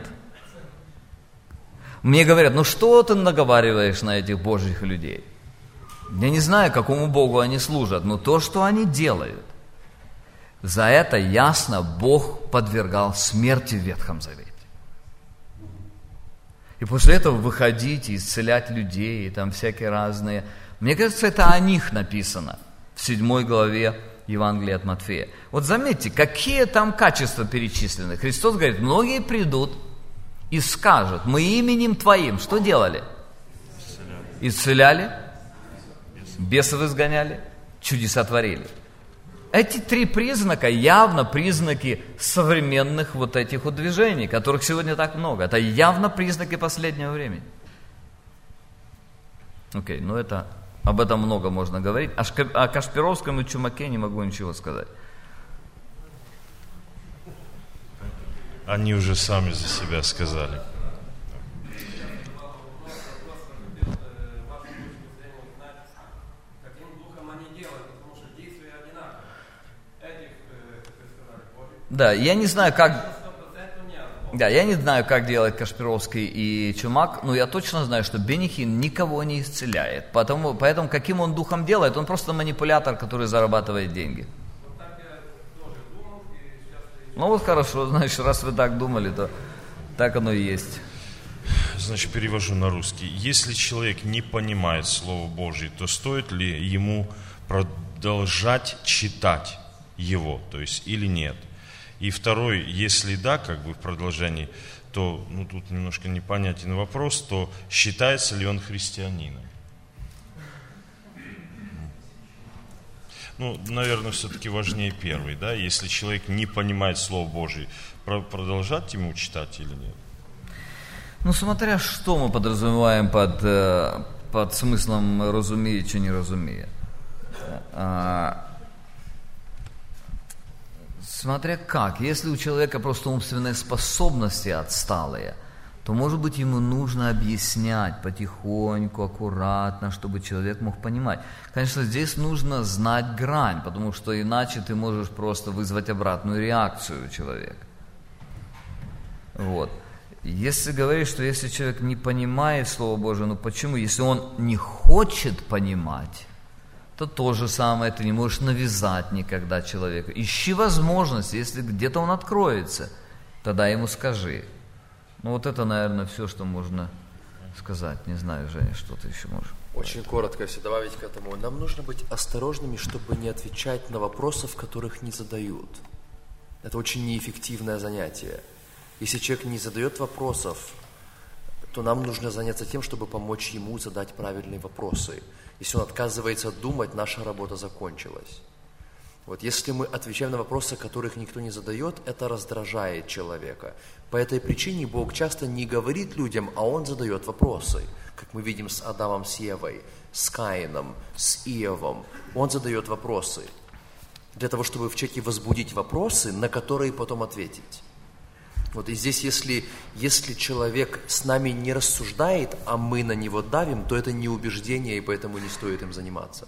Мне говорят, ну что ты наговариваешь на этих божьих людей? Я не знаю, какому Богу они служат, но то, что они делают, за это ясно Бог подвергал смерти в Ветхом Завете. И после этого выходить и исцелять людей, и там всякие разные. Мне кажется, это о них написано в седьмой главе Евангелия от Матфея. Вот заметьте, какие там качества перечислены. Христос говорит, многие придут и скажут, мы именем Твоим что делали? Исцеляли, бесов изгоняли, чудеса творили. Эти три признака явно признаки современных вот этих вот движений, которых сегодня так много. Это явно признаки последнего времени. Окей, okay, ну это, об этом много можно говорить. О Кашпировском и Чумаке не могу ничего сказать. Они уже сами за себя сказали. Да, я не знаю, как... Да, я не знаю, как делает Кашпировский и Чумак, но я точно знаю, что Бенни Хинн никого не исцеляет. Потому, поэтому каким он духом делает, он просто манипулятор, который зарабатывает деньги. Ну вот хорошо, значит, раз вы так думали, то Так оно и есть. Значит, перевожу на русский. Если человек не понимает Слово Божье, то стоит ли ему продолжать читать его, то есть или нет? И второй, если да, как бы в продолжении, то, ну тут немножко непонятен вопрос, то считается ли он христианином? Ну, наверное, все-таки важнее первый, да? Если человек не понимает Слово Божие, продолжать ему читать или нет? Ну, смотря что мы подразумеваем под, под смыслом «разумея» чи «не разумея». Смотря как. Если у человека просто умственные способности отсталые, то, может быть, ему нужно объяснять потихоньку, аккуратно, чтобы человек мог понимать. Конечно, здесь нужно знать грань, потому что иначе ты можешь просто вызвать обратную реакцию у человека. Вот. Если говорить, что если человек не понимает Слово Божие, ну почему? Если он не хочет понимать, то то же самое ты не можешь навязать никогда человеку. Ищи возможность, если где-то он откроется, тогда ему скажи. Ну вот это, наверное, все, что можно сказать. Не знаю, Женя, что ты еще можешь. Очень коротко, если добавить к этому. Нам нужно быть осторожными, чтобы не отвечать на вопросы, которых не задают. Это очень неэффективное занятие. Если человек не задает вопросов, то нам нужно заняться тем, чтобы помочь ему задать правильные вопросы. Если он отказывается думать, наша работа закончилась. Вот если мы отвечаем на вопросы, которых никто не задает, это раздражает человека. По этой причине Бог часто не говорит людям, а Он задает вопросы. Как мы видим с Адамом, с Евой, с Каином, с Иовом. Он задает вопросы. Для того, чтобы в человеке возбудить вопросы, на которые потом ответить. Вот и здесь, если, если человек с нами не рассуждает, а мы на него давим, то это не убеждение, и поэтому не стоит им заниматься.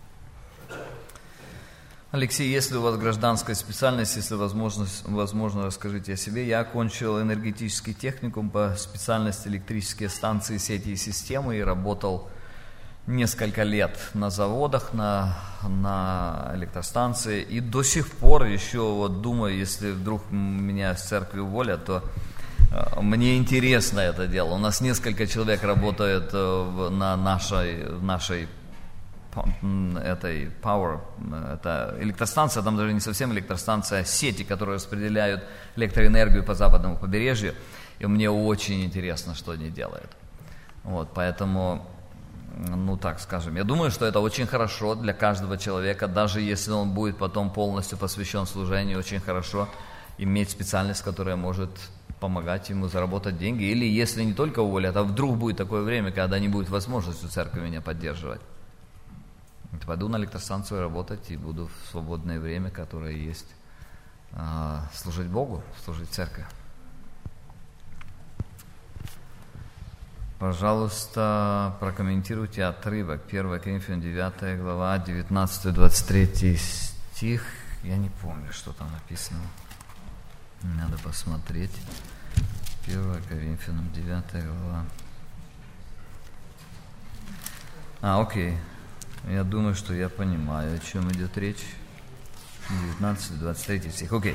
Алексей, если у вас гражданская специальность, если возможно, возможно, расскажите о себе. Я окончил энергетический техникум по специальности электрические станции, сети и системы и работал несколько лет на заводах, на, на электростанции. И до сих пор еще вот думаю, если вдруг меня с церкви уволят, то э, мне интересно это дело. У нас несколько человек работают э, на нашей, нашей этой Power, это электростанция, там даже не совсем электростанция, а сети, которые распределяют электроэнергию по западному побережью. И мне очень интересно, что они делают. Вот, поэтому... Ну, так скажем, я думаю, что это очень хорошо для каждого человека, даже если он будет потом полностью посвящен служению, очень хорошо иметь специальность, которая может помогать ему заработать деньги. Или если не только уволят, а вдруг будет такое время, когда не будет возможности у церкви меня поддерживать. Пойду на электростанцию работать и буду в свободное время, которое есть, служить Богу, служить церкви. Пожалуйста, прокомментируйте отрывок. первое Коринфянам девятая глава, девятнадцатый-двадцать третий стих. Я не помню, что там написано. Надо посмотреть. первое Коринфянам девятая глава. А, окей. Я думаю, что я понимаю, о чем идет речь. девятнадцатый-двадцать третий стих. Окей.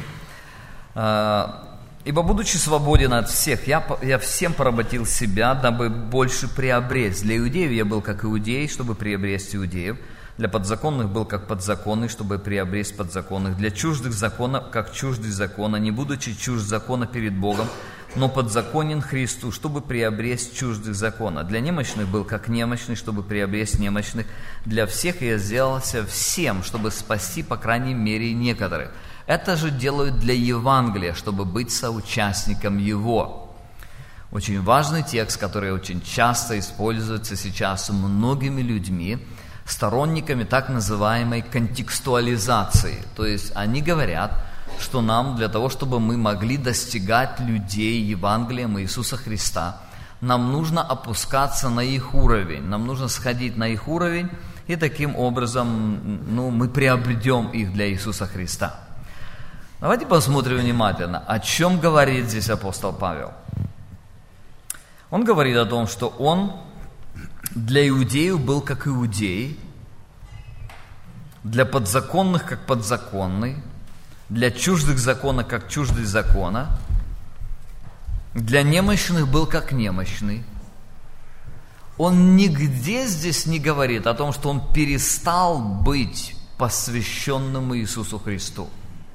«Ибо, будучи свободен от всех, я, я всем поработил себя, дабы больше приобрести. Для иудеев я был как иудей, чтобы приобрести иудеев. Для подзаконных был как подзаконный, чтобы приобрести подзаконных. Для чуждых закона, как чуждый закона, не будучи чужд закона перед Богом, но подзаконен Христу, чтобы приобрести чуждых закона. Для немощных был как немощный, чтобы приобрести немощных. Для всех я сделался всем, чтобы спасти, по крайней мере, некоторых. Это же делают для Евангелия, чтобы быть соучастником его». Очень важный текст, который очень часто используется сейчас многими людьми, сторонниками так называемой контекстуализации. То есть они говорят, что нам для того, чтобы мы могли достигать людей Евангелием Иисуса Христа, нам нужно опускаться на их уровень, нам нужно сходить на их уровень, и таким образом ну, мы приобретем их для Иисуса Христа. Давайте посмотрим внимательно, о чем говорит здесь апостол Павел. Он говорит о том, что он для иудеев был как иудей, для подзаконных как подзаконный, для чуждых закона как чуждый закона. для немощных был как немощный. Он нигде здесь не говорит о том, что он перестал быть посвященным Иисусу Христу.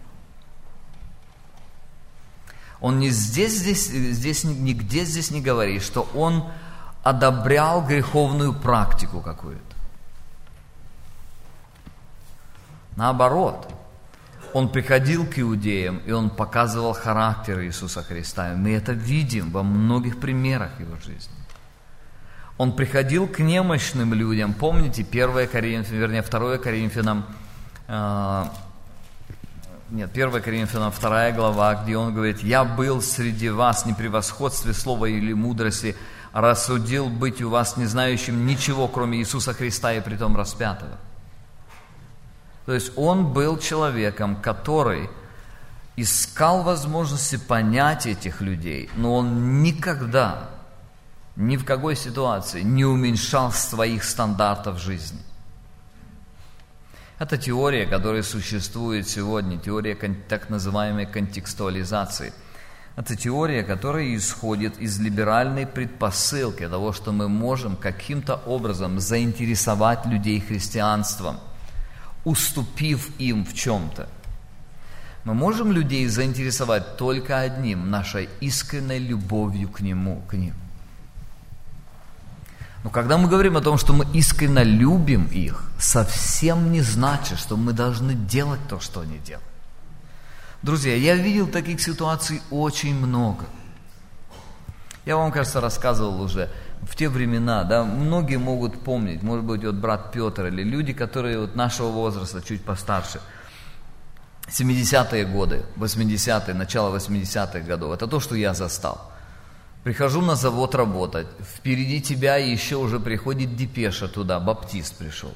Он не здесь, здесь, здесь, нигде здесь не говорит, что он одобрял греховную практику какую-то. Наоборот, он приходил к иудеям, и он показывал характер Иисуса Христа. И мы это видим во многих примерах его жизни. Он приходил к немощным людям. Помните, первое Коринфянам, вернее, второе Коринфянам, э, нет, первое Коринфянам, вторая глава, где он говорит: «Я был среди вас не при превосходстве слова или мудрости, а рассудил быть у вас не знающим ничего, кроме Иисуса Христа и притом распятого». То есть он был человеком, который искал возможности понять этих людей, но он никогда, ни в какой ситуации не уменьшал своих стандартов жизни. Это теория, которая существует сегодня, теория так называемой контекстуализации. Это теория, которая исходит из либеральной предпосылки того, что мы можем каким-то образом заинтересовать людей христианством, уступив им в чем-то. Мы можем людей заинтересовать только одним – нашей искренней любовью к Нему, к ним. Но когда мы говорим о том, что мы искренне любим их, совсем не значит, что мы должны делать то, что они делают. Друзья, я видел таких ситуаций очень много. Я вам, кажется, рассказывал уже в те времена, да, многие могут помнить, может быть, вот брат Петр или люди, которые вот нашего возраста, чуть постарше, семидесятые годы, восьмидесятые, начало восьмидесятых годов, это то, что я застал. Прихожу на завод работать, впереди тебя еще уже приходит депеша туда, баптист пришел.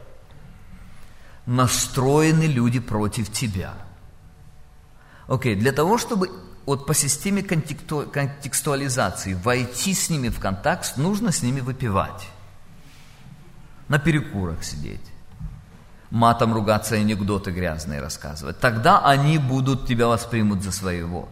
Настроены люди против тебя. Окей, для того, чтобы вот по системе контексту, контекстуализации войти с ними в контакт, нужно с ними выпивать, на перекурах сидеть, матом ругаться и анекдоты грязные рассказывать. Тогда они будут тебя воспримут за своего.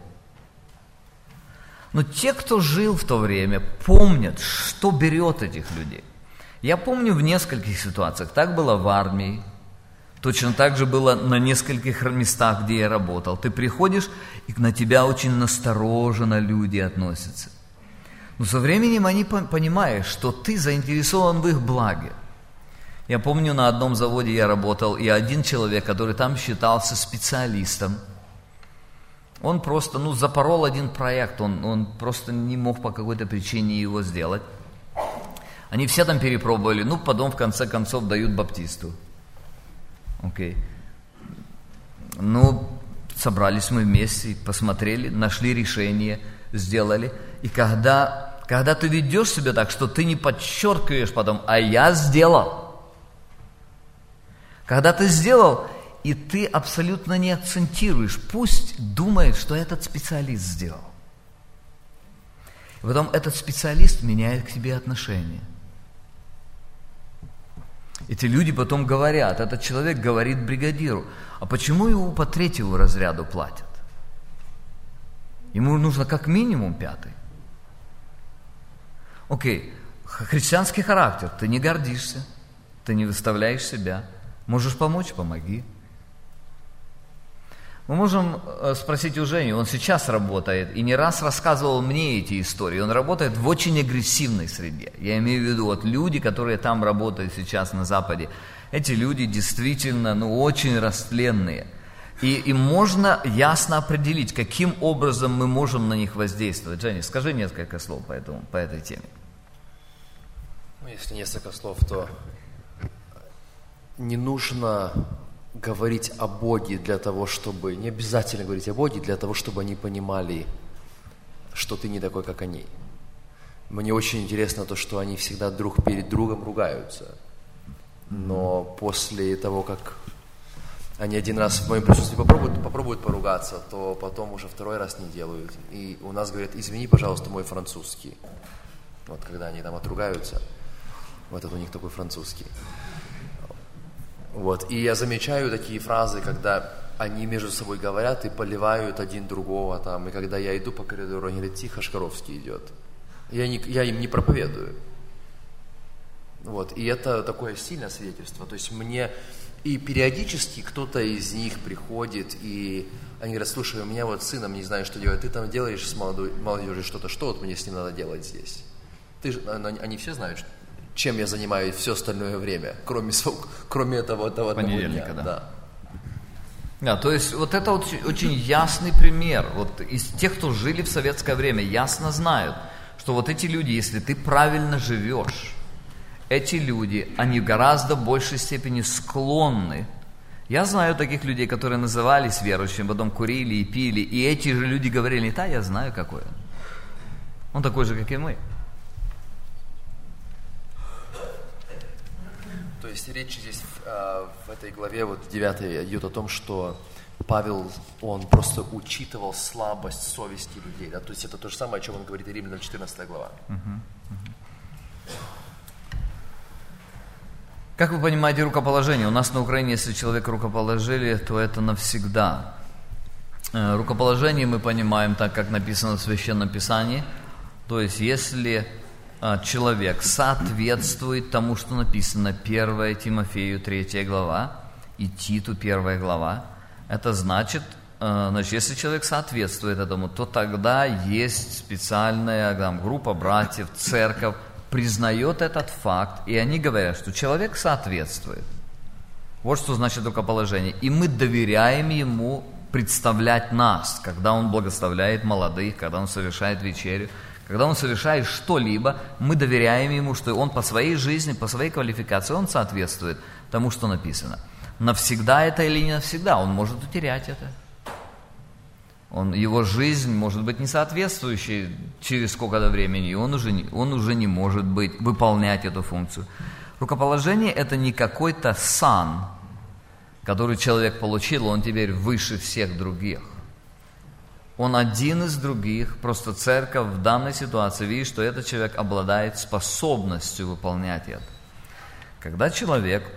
Но те, кто жил в то время, помнят, что берет этих людей. Я помню в нескольких ситуациях. Так было в армии. Точно так же было на нескольких местах, где я работал. Ты приходишь, и на тебя очень настороженно люди относятся. Но со временем они понимают, что ты заинтересован в их благе. Я помню, на одном заводе я работал, и один человек, который там считался специалистом, он просто, ну, запорол один проект, он, он просто не мог по какой-то причине его сделать. Они все там перепробовали, ну, потом в конце концов дают баптисту. Окей. Okay. Ну, собрались мы вместе, посмотрели, нашли решение, сделали. И когда, когда ты ведешь себя так, что ты не подчеркиваешь потом, а я сделал. Когда ты сделал, и ты абсолютно не акцентируешь, пусть думает, что этот специалист сделал. И потом этот специалист меняет к тебе отношение. Эти люди потом говорят, этот человек говорит бригадиру: а почему его по третьему разряду платят? Ему нужно как минимум пятый. Окей, христианский характер, ты не гордишься, ты не выставляешь себя. Можешь помочь – помоги. Мы можем спросить у Жени, он сейчас работает и не раз рассказывал мне эти истории. Он работает в очень агрессивной среде. Я имею в виду, вот люди, которые там работают сейчас на Западе, эти люди действительно, ну, очень растленные. И, и можно ясно определить, каким образом мы можем на них воздействовать. Женя, скажи несколько слов по, этому, по этой теме. Ну, если несколько слов, то не нужно говорить о Боге для того, чтобы... Не обязательно говорить о Боге для того, чтобы они понимали, что ты не такой, как они. Мне очень интересно то, что они всегда друг перед другом ругаются. Но после того, как они один раз в моем присутствии попробуют, попробуют поругаться, то потом уже второй раз не делают. И у нас говорят: извини, пожалуйста, мой французский. Вот когда они там отругаются, вот это у них такой французский. Вот. И я замечаю такие фразы, когда они между собой говорят и поливают один другого там. И когда я иду по коридору, они говорят: тихо, Шкаровский идет. Я, не, я им не проповедую. Вот. И это такое сильное свидетельство. То есть мне... И периодически кто-то из них приходит, и они говорят: слушай, у меня вот с сыном не знаю, что делать. Ты там делаешь с молодежью что-то, что вот мне с ним надо делать здесь? Ты же, они все знают, чем я занимаюсь все остальное время, кроме, кроме этого, этого одного дня. Да. Да. Да, то есть вот это вот очень ясный пример. Вот из тех, кто жили в советское время, ясно знают, что вот эти люди, если ты правильно живешь, эти люди, они в гораздо большей степени склонны. Я знаю таких людей, которые назывались верующими, потом курили и пили, и эти же люди говорили: да, я знаю, какой он. Он такой же, как и мы. То есть речь здесь в этой главе, вот девятой, идет о том, что Павел, он просто учитывал слабость совести людей. Да? То есть это то же самое, о чем он говорит и Римлянам четырнадцатая глава. Uh-huh, uh-huh. Как вы понимаете рукоположение? У нас на Украине, если человека рукоположили, то это навсегда. Рукоположение мы понимаем так, как написано в Священном Писании. То есть, если человек соответствует тому, что написано первое Тимофею третья глава и Титу первая глава, это значит, значит, если человек соответствует этому, то тогда есть специальная там, группа братьев, церковь, признает этот факт, и они говорят, что человек соответствует. Вот что значит рукоположение. И мы доверяем ему представлять нас, когда он благословляет молодых, когда он совершает вечерю, когда он совершает что-либо, мы доверяем ему, что он по своей жизни, по своей квалификации, он соответствует тому, что написано. Навсегда это или не навсегда, он может утерять это. Он, его жизнь может быть не соответствующей через сколько-то времени, и он уже, не, он уже не может быть, выполнять эту функцию. Рукоположение – это не какой-то сан, который человек получил, он теперь выше всех других. Он один из других, просто церковь в данной ситуации видит, что этот человек обладает способностью выполнять это. Когда человек,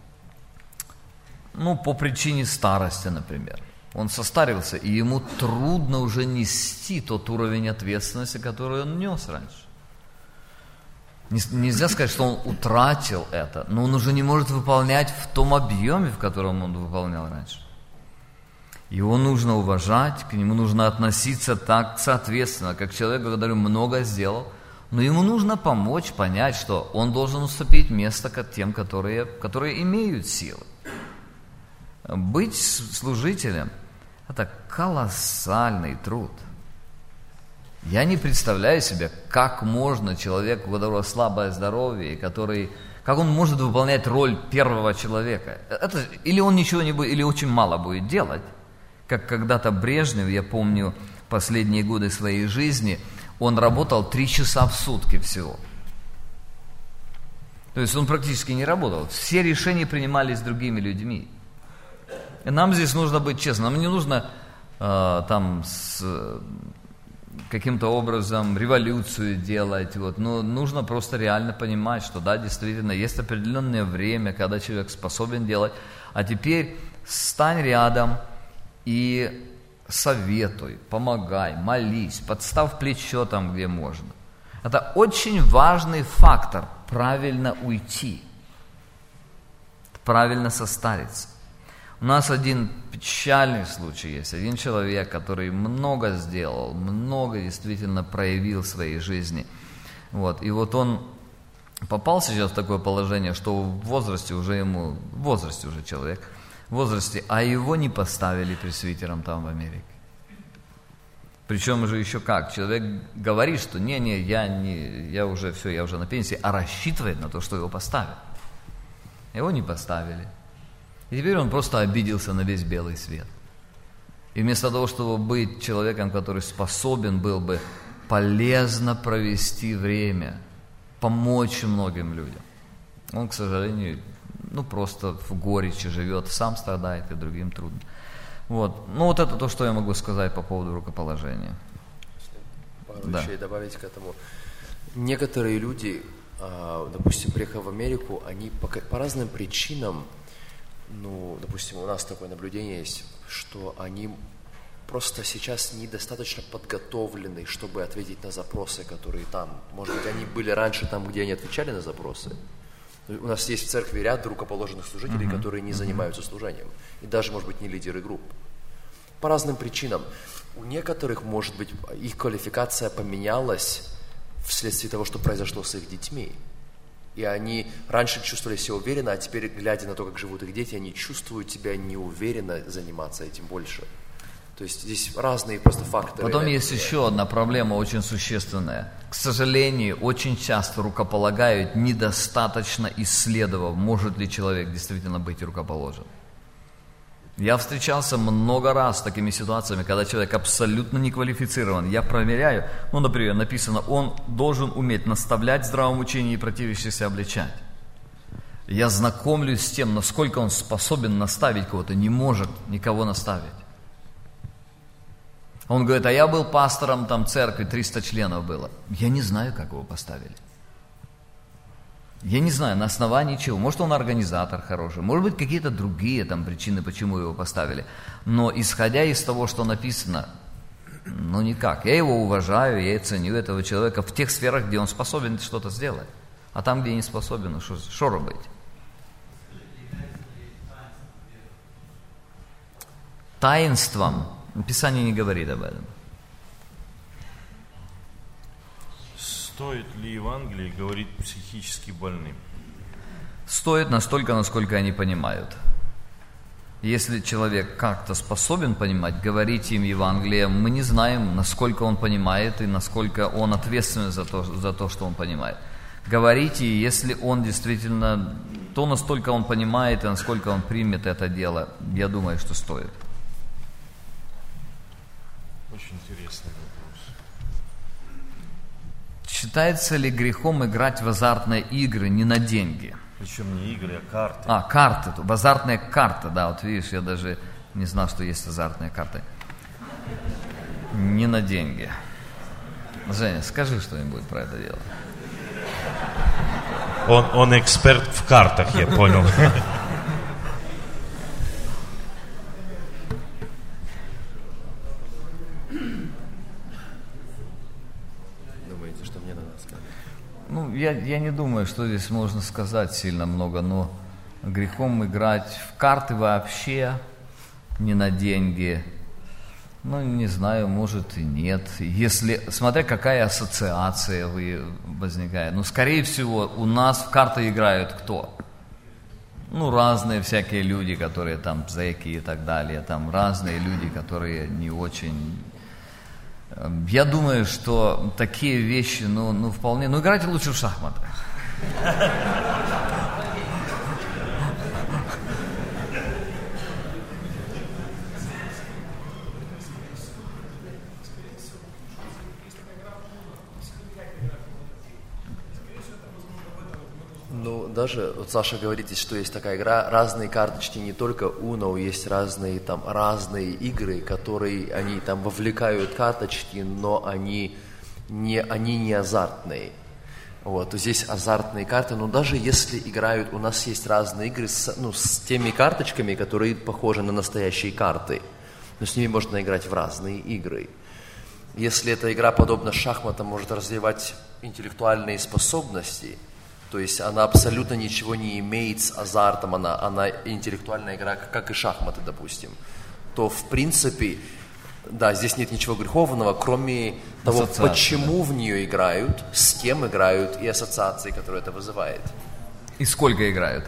ну, по причине старости, например, он состарился, и ему трудно уже нести тот уровень ответственности, который он нес раньше. Нельзя сказать, что он утратил это, но он уже не может выполнять в том объеме, в котором он выполнял раньше. Его нужно уважать, к нему нужно относиться так соответственно, как человек, который много сделал, но ему нужно помочь понять, что он должен уступить место к тем, которые, которые имеют силы. Быть служителем – это колоссальный труд. Я не представляю себе, как можно человеку, у которого слабое здоровье, который, как он может выполнять роль первого человека. Это, или он ничего не будет, или очень мало будет делать. Как когда-то Брежнев, я помню, последние годы своей жизни, он работал три часа в сутки всего. То есть он практически не работал. Все решения принимались другими людьми. И нам здесь нужно быть честным. Нам не нужно э, там с каким-то образом революцию делать. Вот. Но нужно просто реально понимать, что да, действительно, есть определенное время, когда человек способен делать. А теперь стань рядом и советуй, помогай, молись, подставь плечо там, где можно. Это очень важный фактор – правильно уйти, правильно состариться. У нас один печальный случай есть, один человек, который много сделал, много действительно проявил в своей жизни. Вот. И вот он попал сейчас в такое положение, что в возрасте уже ему, в возрасте уже человек, в возрасте, а его не поставили пресвитером там в Америке. Причем уже еще как, человек говорит, что не-не, я, не, я уже все, я уже на пенсии, а рассчитывает на то, что его поставят. Его не поставили. И теперь он просто обиделся на весь белый свет. И вместо того, чтобы быть человеком, который способен был бы полезно провести время, помочь многим людям, он, к сожалению, ну просто в горечи живет, сам страдает и другим трудно. Вот. Ну вот это то, что я могу сказать по поводу рукоположения. Пару да. вещей добавить к этому. Некоторые люди, допустим, приехав в Америку, они по, по разным причинам ну, допустим, у нас такое наблюдение есть, что они просто сейчас недостаточно подготовлены, чтобы ответить на запросы, которые там. Может быть, они были раньше там, где они отвечали на запросы. У нас есть в церкви ряд рукоположенных служителей, uh-huh. которые не занимаются служением. И даже, может быть, не лидеры групп. По разным причинам. У некоторых, может быть, их квалификация поменялась вследствие того, что произошло с их детьми. И они раньше чувствовали себя уверенно, а теперь, глядя на то, как живут их дети, они чувствуют себя неуверенно заниматься этим больше. То есть здесь разные просто факторы. Потом есть еще одна проблема очень существенная. К сожалению, очень часто рукополагают, недостаточно исследовав, может ли человек действительно быть рукоположен. Я встречался много раз с такими ситуациями, когда человек абсолютно не квалифицирован. Я проверяю, ну, например, написано, он должен уметь наставлять в здравом учении и противящихся обличать. Я знакомлюсь с тем, насколько он способен наставить кого-то, не может никого наставить. Он говорит, а я был пастором там церкви, триста членов было. Я не знаю, как его поставили. Я не знаю, на основании чего. Может, он организатор хороший, может быть, какие-то другие там причины, почему его поставили. Но исходя из того, что написано, ну никак. Я его уважаю, я ценю этого человека в тех сферах, где он способен что-то сделать. А там, где не способен, ну что робить? Таинством. Писание не говорит об этом. Стоит ли Евангелие говорить психически больным? Стоит настолько, насколько они понимают. Если человек как-то способен понимать, говорить им Евангелие, мы не знаем, насколько он понимает и насколько он ответственен за то, за то, что он понимает. Говорите, если он действительно, то настолько он понимает и насколько он примет это дело, я думаю, что стоит. Очень интересный вопрос. Считается ли грехом играть в азартные игры не на деньги? Причем не игры, а карты. А, карты. В азартные карты, да, вот видишь, я даже не знал, что есть азартные карты. Не на деньги. Женя, скажи что-нибудь про это дело. Он, он эксперт в картах, я понял. Ну, я, я не думаю, что здесь можно сказать сильно много, но грехом играть в карты вообще, не на деньги, ну, не знаю, может и нет. Если, смотря какая ассоциация вы, возникает. Ну, скорее всего, у нас в карты играют кто? Ну, разные всякие люди, которые там зэки и так далее, там разные люди, которые не очень... Я думаю, что такие вещи, ну, ну вполне... Ну, играйте лучше в шахматы. Ну, даже, вот Саша говорит, что есть такая игра, разные карточки, не только Uno, есть разные там, разные игры, которые, они там вовлекают карточки, но они не, они не азартные. Вот, здесь азартные карты, но даже если играют, у нас есть разные игры с, ну, с теми карточками, которые похожи на настоящие карты, но с ними можно играть в разные игры. Если эта игра, подобно шахматам, может развивать интеллектуальные способности, то есть она абсолютно ничего не имеет с азартом, она, она интеллектуальная игра, как и шахматы, допустим, то в принципе, да, здесь нет ничего греховного, кроме того, ассоциация, почему да. в нее играют, с кем играют и ассоциации, которые это вызывает. И сколько играют?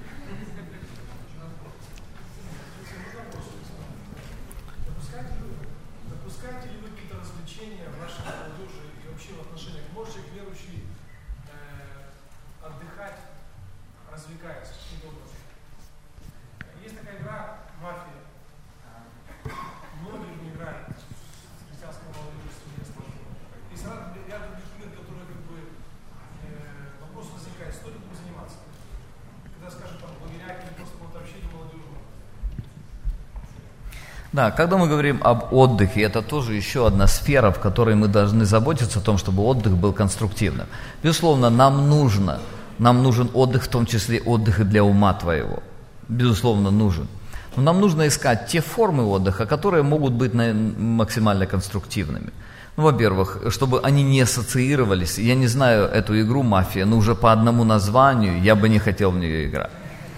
Да, когда мы говорим об отдыхе, это тоже еще одна сфера, в которой мы должны заботиться о том, чтобы отдых был конструктивным. Безусловно, нам нужно, нам нужен отдых, в том числе отдых и для ума твоего. безусловно, нужен. Но нам нужно искать те формы отдыха, которые могут быть максимально конструктивными. Ну, во-первых, чтобы они не ассоциировались. Я не знаю эту игру «Мафия», но уже по одному названию я бы не хотел в нее играть.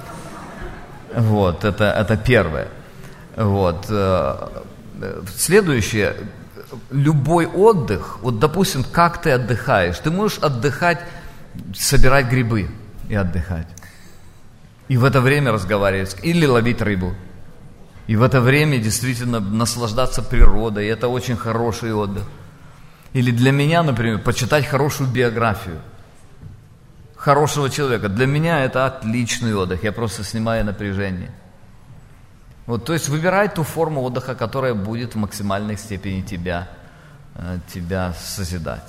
Вот, это, это первое. Вот. Следующее. Любой отдых, вот, допустим, как ты отдыхаешь, ты можешь отдыхать, собирать грибы и отдыхать. И в это время разговаривать, или ловить рыбу. И в это время действительно наслаждаться природой, и это очень хороший отдых. Или для меня, например, почитать хорошую биографию хорошего человека. Для меня это отличный отдых, я просто снимаю напряжение. Вот, то есть выбирай ту форму отдыха, которая будет в максимальной степени тебя, тебя созидать.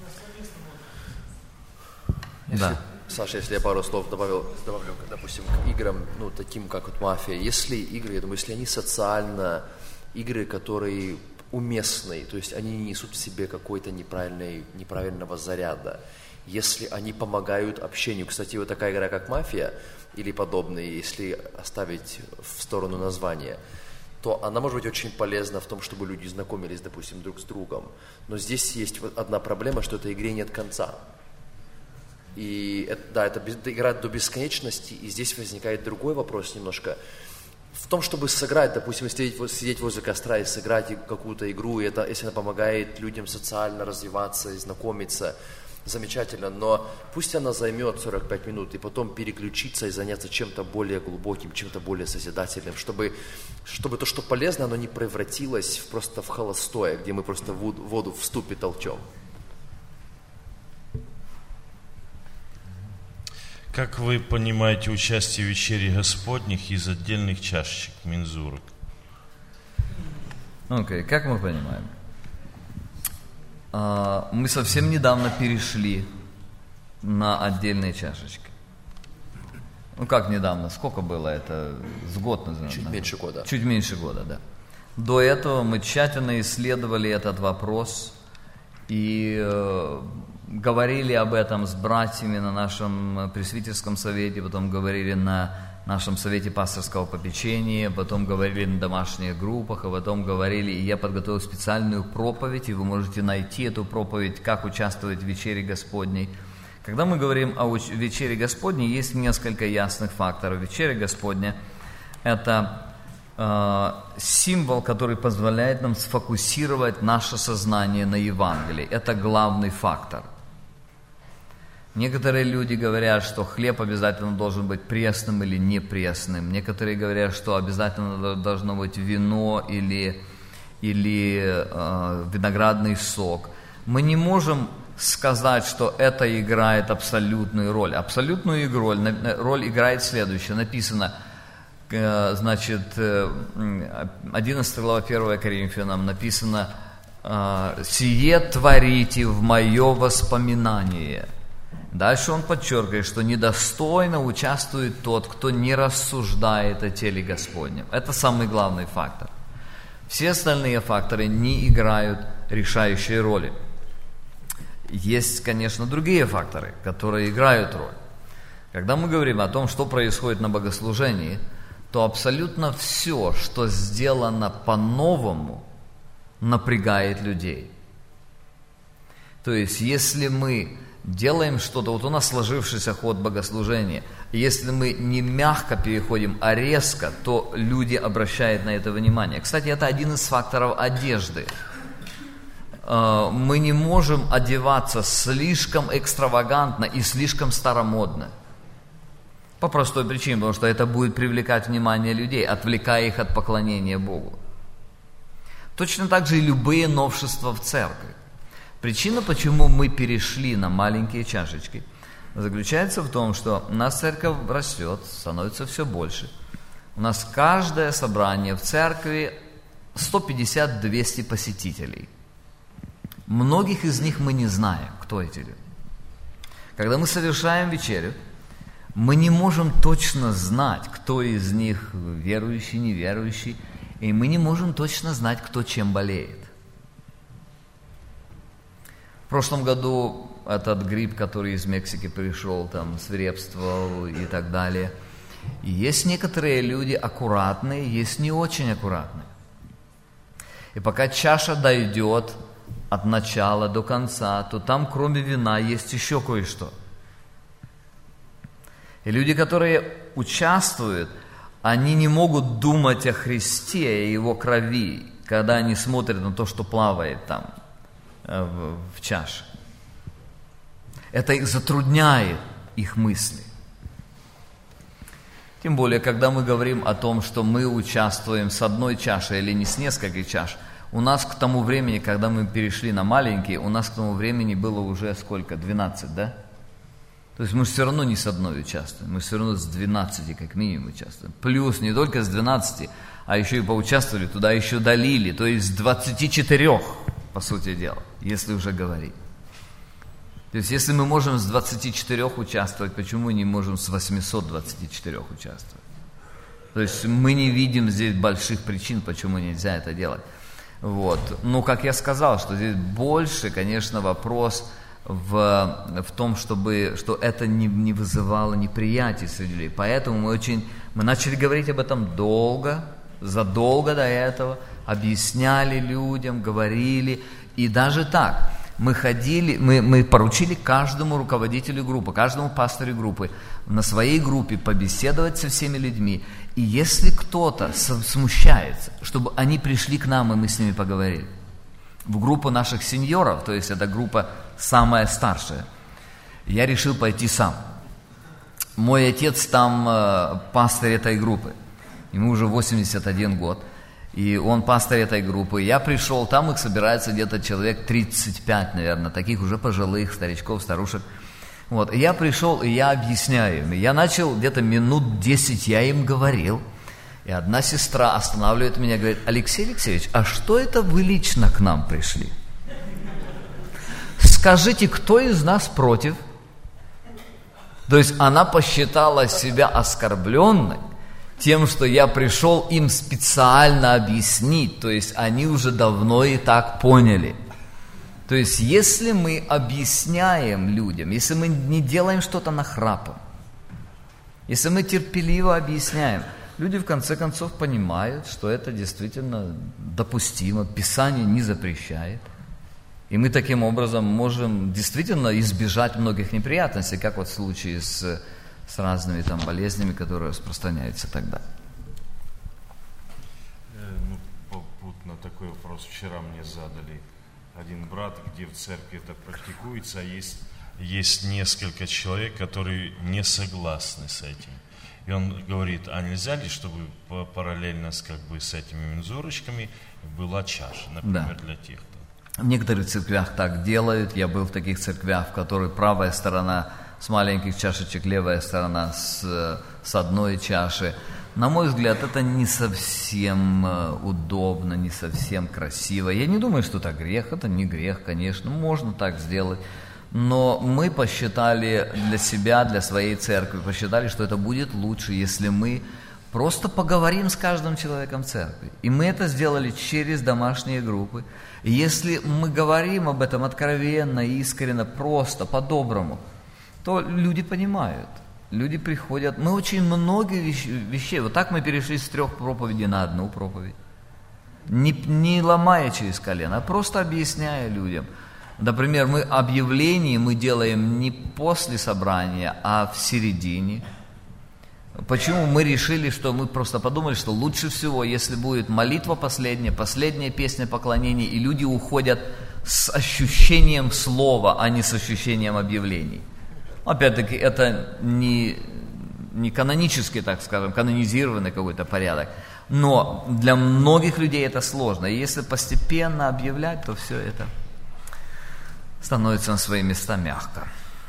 Если, да. Саша, если я пару слов добавил, добавлю, допустим, к играм, ну, таким, как вот «Мафия». Если игры, я думаю, если они социально, игры, которые уместные, то есть они не несут в себе какой-то неправильной, неправильного заряда, если они помогают общению. Кстати, вот такая игра, как «Мафия», или подобные, если оставить в сторону названия, то она может быть очень полезна в том, чтобы люди знакомились, допустим, друг с другом. Но здесь есть вот одна проблема, что этой игре нет конца. И это, да, это, это игра до бесконечности, и здесь возникает другой вопрос немножко. В том, чтобы сыграть, допустим, сидеть, сидеть возле костра и сыграть какую-то игру, и это, если она помогает людям социально развиваться и знакомиться, замечательно, но пусть она займет сорок пять минут и потом переключиться и заняться чем-то более глубоким, чем-то более созидательным, чтобы, чтобы то, что полезно, оно не превратилось в просто в холостое, где мы просто воду, воду в ступе толчем. Как вы понимаете участие в вечере Господних из отдельных чашечек мензурок? Окей, okay. Как мы понимаем? Мы совсем недавно перешли на отдельные чашечки. Ну как недавно? Сколько было это? С год назад? Чуть меньше года. Чуть меньше года, да. До этого мы тщательно исследовали этот вопрос и э, говорили об этом с братьями на нашем пресвитерском совете, потом говорили на нашем совете пасторского попечения, потом говорили на домашних группах, а потом говорили, и я подготовил специальную проповедь, и вы можете найти эту проповедь, как участвовать в вечере Господней. Когда мы говорим о вечере Господней, есть несколько ясных факторов. Вечеря Господня – это э, символ, который позволяет нам сфокусировать наше сознание на Евангелии. Это главный фактор. Некоторые люди говорят, что хлеб обязательно должен быть пресным или не пресным. Некоторые говорят, что обязательно должно быть вино или, или э, виноградный сок. Мы не можем сказать, что это играет абсолютную роль. Абсолютную игру, роль играет следующее. Написано, э, значит, одиннадцатая глава первое Коринфянам написано: «Сие творите в мое воспоминание». Дальше он подчеркивает, что недостойно участвует тот, кто не рассуждает о теле Господнем. Это самый главный фактор. Все остальные факторы не играют решающей роли. Есть, конечно, другие факторы, которые играют роль. Когда мы говорим о том, что происходит на богослужении, то абсолютно все, что сделано по-новому, напрягает людей. То есть, если мы делаем что-то, вот у нас сложившийся ход богослужения, если мы не мягко переходим, а резко, то люди обращают на это внимание. Кстати, это один из факторов одежды. Мы не можем одеваться слишком экстравагантно и слишком старомодно. По простой причине, потому что это будет привлекать внимание людей, отвлекая их от поклонения Богу. Точно так же и любые новшества в церкви. Причина, почему мы перешли на маленькие чашечки, заключается в том, что у нас церковь растет, становится все больше. У нас каждое собрание в церкви сто пятьдесят - двести посетителей. Многих из них мы не знаем, кто эти люди. Когда мы совершаем вечерю, мы не можем точно знать, кто из них верующий, неверующий, и мы не можем точно знать, кто чем болеет. В прошлом году этот грипп, который из Мексики пришел, там свирепствовал и так далее. И есть некоторые люди аккуратные, есть не очень аккуратные. И пока чаша дойдет от начала до конца, то там кроме вина есть еще кое-что. И люди, которые участвуют, они не могут думать о Христе и Его крови, когда они смотрят на то, что плавает там в, в чаше. Это их затрудняет их мысли. Тем более, когда мы говорим о том, что мы участвуем с одной чашей или не с нескольких чаш, у нас к тому времени, когда мы перешли на маленькие, у нас к тому времени было уже сколько? двенадцать, да? То есть мы же все равно не с одной участвуем, мы все равно с двенадцати как минимум участвуем. Плюс не только с двенадцати, а еще и поучаствовали, туда еще долили, то есть с двадцати четырёх, по сути дела, если уже говорить. То есть если мы можем с двадцати четырёх участвовать, почему мы не можем с восьмисот двадцати четырёх участвовать? То есть мы не видим здесь больших причин, почему нельзя это делать. Вот. Но, как я сказал, что здесь больше, конечно, вопрос в, в том, чтобы, что это не, не вызывало неприятий среди людей. Поэтому мы очень, мы начали говорить об этом долго, задолго до этого, объясняли людям, говорили, и даже так. Мы ходили, мы, мы поручили каждому руководителю группы, каждому пастору группы на своей группе побеседовать со всеми людьми. И если кто-то смущается, чтобы они пришли к нам, и мы с ними поговорили. В группу наших сеньоров, то есть это группа самая старшая, я решил пойти сам. Мой отец там э, пастырь этой группы, ему уже восемьдесят один год. И он пастырь этой группы. Я пришел, там их собирается где-то человек тридцать пять, наверное, таких уже пожилых старичков, старушек. Вот. И я пришел, и я объясняю им. И я начал где-то минут десять, я им говорил. И одна сестра останавливает меня и говорит: Алексей Алексеевич, а что это вы лично к нам пришли? Скажите, кто из нас против? То есть она посчитала себя оскорбленной тем, что я пришел им специально объяснить, то есть они уже давно и так поняли. То есть если мы объясняем людям, если мы не делаем что-то нахрапом, если мы терпеливо объясняем, люди в конце концов понимают, что это действительно допустимо, Писание не запрещает. И мы таким образом можем действительно избежать многих неприятностей, как вот в случае с... с разными там болезнями, которые распространяются тогда. Ну, попутно такой вопрос вчера мне задали. Один брат, где в церкви это практикуется, а есть, есть несколько человек, которые не согласны с этим. И он говорит, а нельзя ли, чтобы параллельно с, как бы, с этими мензурочками была чаша, например, да. Для тех, кто... В некоторых церквях так делают. Я был в таких церквях, в которых правая сторона с маленьких чашечек, левая сторона с, с одной чаши. На мой взгляд, это не совсем удобно, не совсем красиво. Я не думаю, что это грех, это не грех, конечно, можно так сделать. Но мы посчитали для себя, для своей церкви, посчитали, что это будет лучше, если мы просто поговорим с каждым человеком в церкви. И мы это сделали через домашние группы. И если мы говорим об этом откровенно, искренне, просто, по-доброму, то люди понимают, люди приходят. Мы очень много вещ- вещей, вот так мы перешли с трех проповедей на одну проповедь. Не, не ломая через колено, а просто объясняя людям. Например, мы объявление мы делаем не после собрания, а в середине. Почему мы решили, что мы просто подумали, что лучше всего, если будет молитва последняя, последняя песня поклонения, и люди уходят с ощущением слова, а не с ощущением объявлений. Опять-таки, это не, не канонический, так скажем, канонизированный какой-то порядок. Но для многих людей это сложно. И если постепенно объявлять, то все это становится на свои места мягко.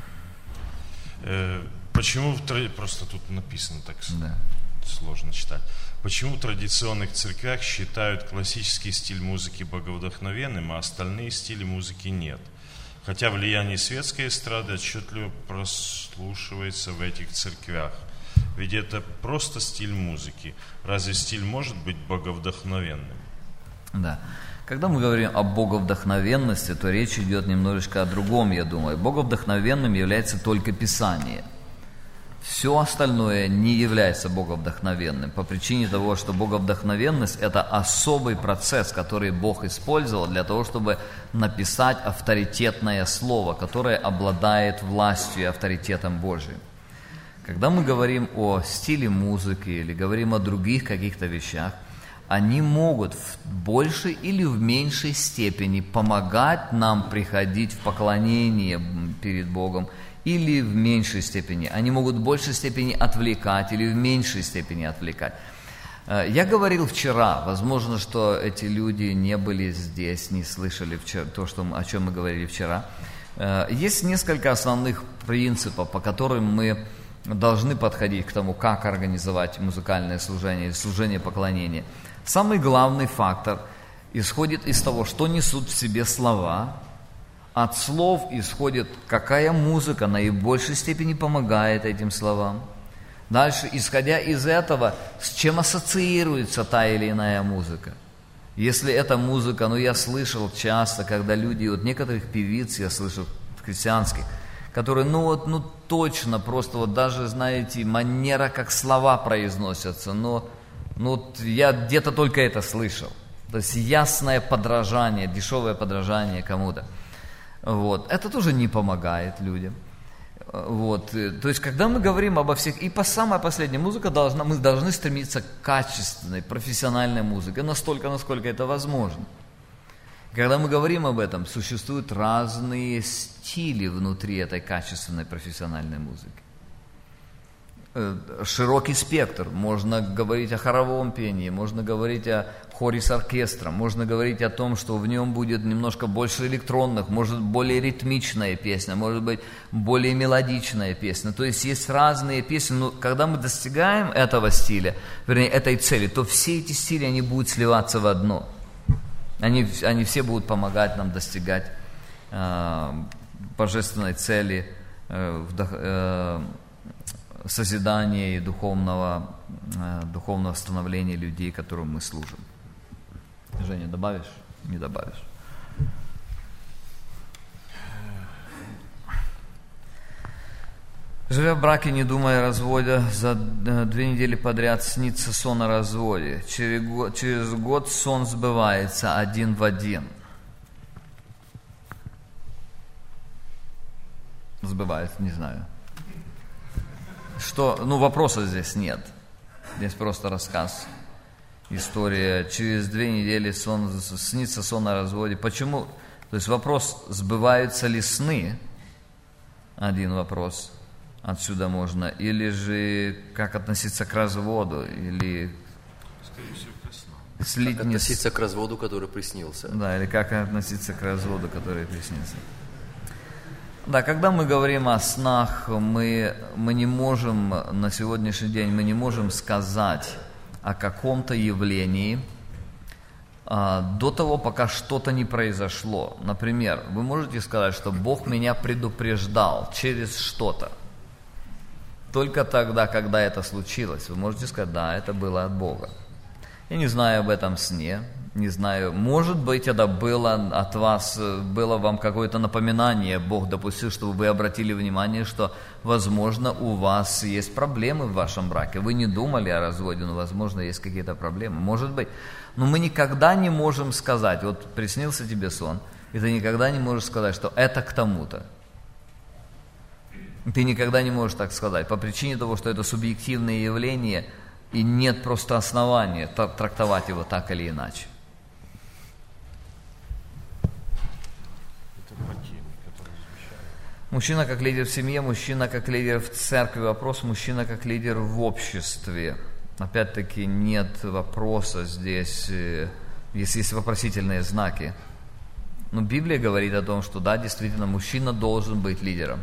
Почему, просто тут написано так да. сложно читать. Почему в традиционных церквях считают классический стиль музыки боговдохновенным, а остальные стили музыки нет? Хотя влияние светской эстрады отчетливо прослушивается в этих церквях. Ведь это просто стиль музыки. Разве стиль может быть боговдохновенным? Да. Когда мы говорим о боговдохновенности, то речь идет немножечко о другом, я думаю. Боговдохновенным является только Писание. Все остальное не является боговдохновенным по причине того, что боговдохновенность – это особый процесс, который Бог использовал для того, чтобы написать авторитетное слово, которое обладает властью и авторитетом Божьим. Когда мы говорим о стиле музыки или говорим о других каких-то вещах, они могут в большей или в меньшей степени помогать нам приходить в поклонение перед Богом, или в меньшей степени. Они могут в большей степени отвлекать или в меньшей степени отвлекать. Я говорил вчера, возможно, что эти люди не были здесь, не слышали вчера, то, что, о чем мы говорили вчера. Есть несколько основных принципов, по которым мы должны подходить к тому, как организовать музыкальное служение, служение поклонения. Самый главный фактор исходит из того, что несут в себе слова. От слов исходит, какая музыка наибольшей степени помогает этим словам. Дальше, исходя из этого, с чем ассоциируется та или иная музыка. Если эта музыка, ну я слышал часто, когда люди, вот некоторых певиц я слышал, христианских, которые, ну вот, ну точно, просто вот даже, знаете, манера, как слова произносятся, но ну, я где-то только это слышал. То есть ясное подражание, дешевое подражание кому-то. Вот. Это тоже не помогает людям. Вот. То есть, когда мы говорим обо всех, и по самая последняя музыка, должна, мы должны стремиться к качественной, профессиональной музыке, настолько, насколько это возможно. Когда мы говорим об этом, существуют разные стили внутри этой качественной, профессиональной музыки. Широкий спектр. Можно говорить о хоровом пении, можно говорить о хоре с оркестром, можно говорить о том, что в нем будет немножко больше электронных, может более ритмичная песня, может быть более мелодичная песня. То есть есть разные песни, но когда мы достигаем этого стиля, вернее этой цели, то все эти стили, они будут сливаться в одно. Они, они все будут помогать нам достигать э, божественной цели, э, вдох, э, созидания и духовного, э, духовного становления людей, которым мы служим. Женя, добавишь? Не добавишь. Живя в браке, не думая о разводе, за две недели подряд снится сон о разводе. Через год, через год сон сбывается один в один. Сбывается, не знаю. Что, ну вопроса здесь нет. Здесь просто рассказ. История. Через две недели сон, снится сон о разводе. Почему? То есть вопрос, сбываются ли сны? Один вопрос. Отсюда можно. Или же как относиться к разводу? Или слить как относиться к разводу, который приснился. Да, или как относиться к разводу, который приснился. Да, когда мы говорим о снах, мы, мы не можем на сегодняшний день, мы не можем сказать о каком-то явлении а, до того, пока что-то не произошло. Например, вы можете сказать, что Бог меня предупреждал через что-то. Только тогда, когда это случилось, вы можете сказать, да, это было от Бога. Я не знаю об этом сне, не знаю, может быть, это было от вас, было вам какое-то напоминание, Бог допустил, чтобы вы обратили внимание, что, возможно, у вас есть проблемы в вашем браке. Вы не думали о разводе, но, возможно, есть какие-то проблемы. Может быть. Но мы никогда не можем сказать, вот приснился тебе сон, и ты никогда не можешь сказать, что это к тому-то. Ты никогда не можешь так сказать, по причине того, что это субъективное явление, и нет просто основания трактовать его так или иначе. Мужчина как лидер в семье, мужчина как лидер в церкви. Вопрос, мужчина как лидер в обществе. Опять-таки нет вопроса здесь, если есть вопросительные знаки. Но Библия говорит о том, что да, действительно, мужчина должен быть лидером.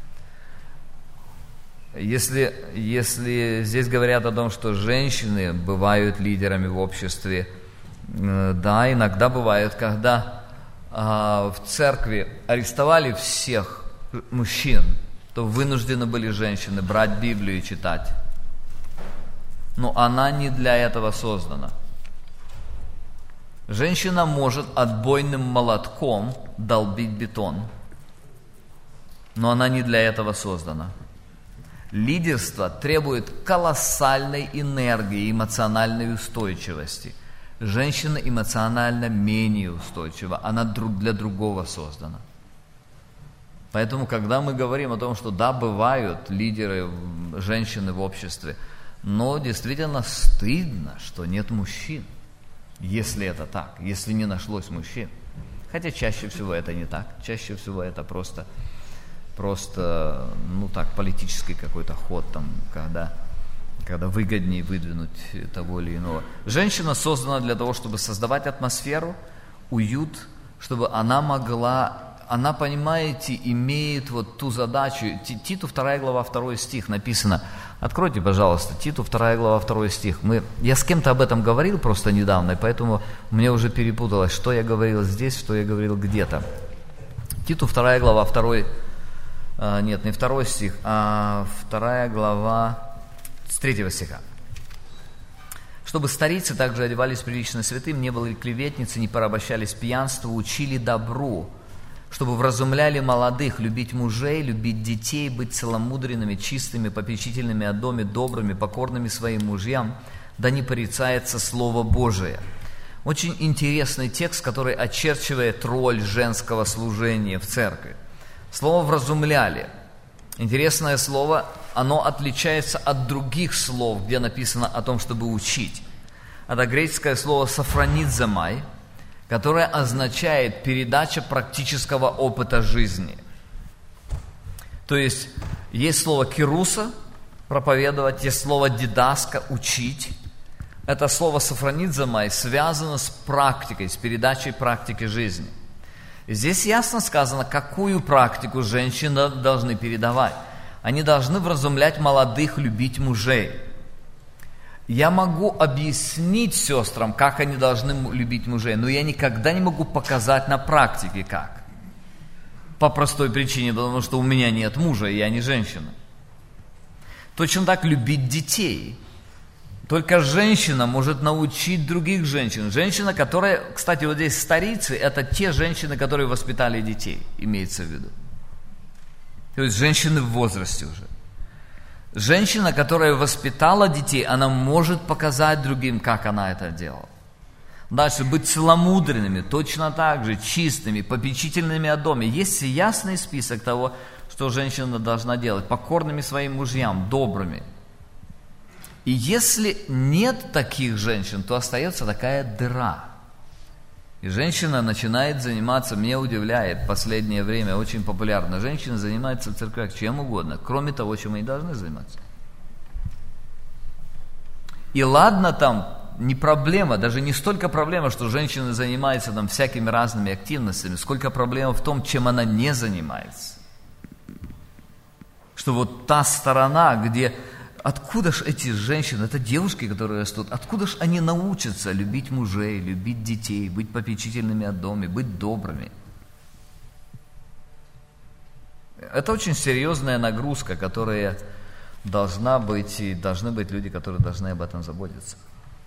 Если, если здесь говорят о том, что женщины бывают лидерами в обществе, да, иногда бывает, когда а, в церкви арестовали всех мужчин, то вынуждены были женщины брать Библию и читать. Но она не для этого создана. Женщина может отбойным молотком долбить бетон, но она не для этого создана. Лидерство требует колоссальной энергии, эмоциональной устойчивости. Женщина эмоционально менее устойчива, она для другого создана. Поэтому, когда мы говорим о том, что да, бывают лидеры, женщины в обществе, но действительно стыдно, что нет мужчин, если это так, если не нашлось мужчин. Хотя чаще всего это не так, чаще всего это просто, просто ну так, политический какой-то ход, там, когда... когда выгоднее выдвинуть того или иного. Женщина создана для того, чтобы создавать атмосферу, уют, чтобы она могла, она, понимаете, имеет вот ту задачу. Титу вторая глава второй стих написано. Откройте, пожалуйста, Титу вторая глава второй стих. Мы, я с кем-то об этом говорил просто недавно, и поэтому мне уже перепуталось, что я говорил здесь, что я говорил где-то. Титу вторая глава второй, а, нет, не второй стих, а вторая глава с третьего стиха. «Чтобы старицы также одевались прилично святым, не были клеветницы, не порабощались пьянству, учили добру, чтобы вразумляли молодых, любить мужей, любить детей, быть целомудренными, чистыми, попечительными о доме, добрыми, покорными своим мужьям, да не порицается Слово Божие». Очень интересный текст, который очерчивает роль женского служения в церкви. Слово «вразумляли». Интересное слово, оно отличается от других слов, где написано о том, чтобы учить. Это греческое слово «сафронидзамай», которое означает передача практического опыта жизни. То есть, есть слово «кируса» – проповедовать, есть слово «дидаска» – учить. Это слово «сафронидзамай» связано с практикой, с передачей практики жизни. Здесь ясно сказано, какую практику женщины должны передавать. Они должны вразумлять молодых, любить мужей. Я могу объяснить сестрам, как они должны любить мужей, но я никогда не могу показать на практике, как. По простой причине, потому что у меня нет мужа, и я не женщина. Точно так любить детей. Только женщина может научить других женщин. Женщина, которая, кстати, вот здесь старицы, это те женщины, которые воспитали детей, имеется в виду. То есть женщины в возрасте уже. Женщина, которая воспитала детей, она может показать другим, как она это делала. Дальше, быть целомудренными, точно так же, чистыми, попечительными о доме. Есть ясный список того, что женщина должна делать. Покорными своим мужьям, добрыми. И если нет таких женщин, то остается такая дыра. И женщина начинает заниматься, меня удивляет, в последнее время очень популярно. Женщина занимается в церквях чем угодно, кроме того, чем они должны заниматься. И ладно там, не проблема, даже не столько проблема, что женщина занимается там всякими разными активностями, сколько проблема в том, чем она не занимается. Что вот та сторона, где... Откуда ж эти женщины, это девушки, которые растут, откуда ж они научатся любить мужей, любить детей, быть попечительными о доме, быть добрыми? Это очень серьезная нагрузка, которая должна быть, и должны быть люди, которые должны об этом заботиться.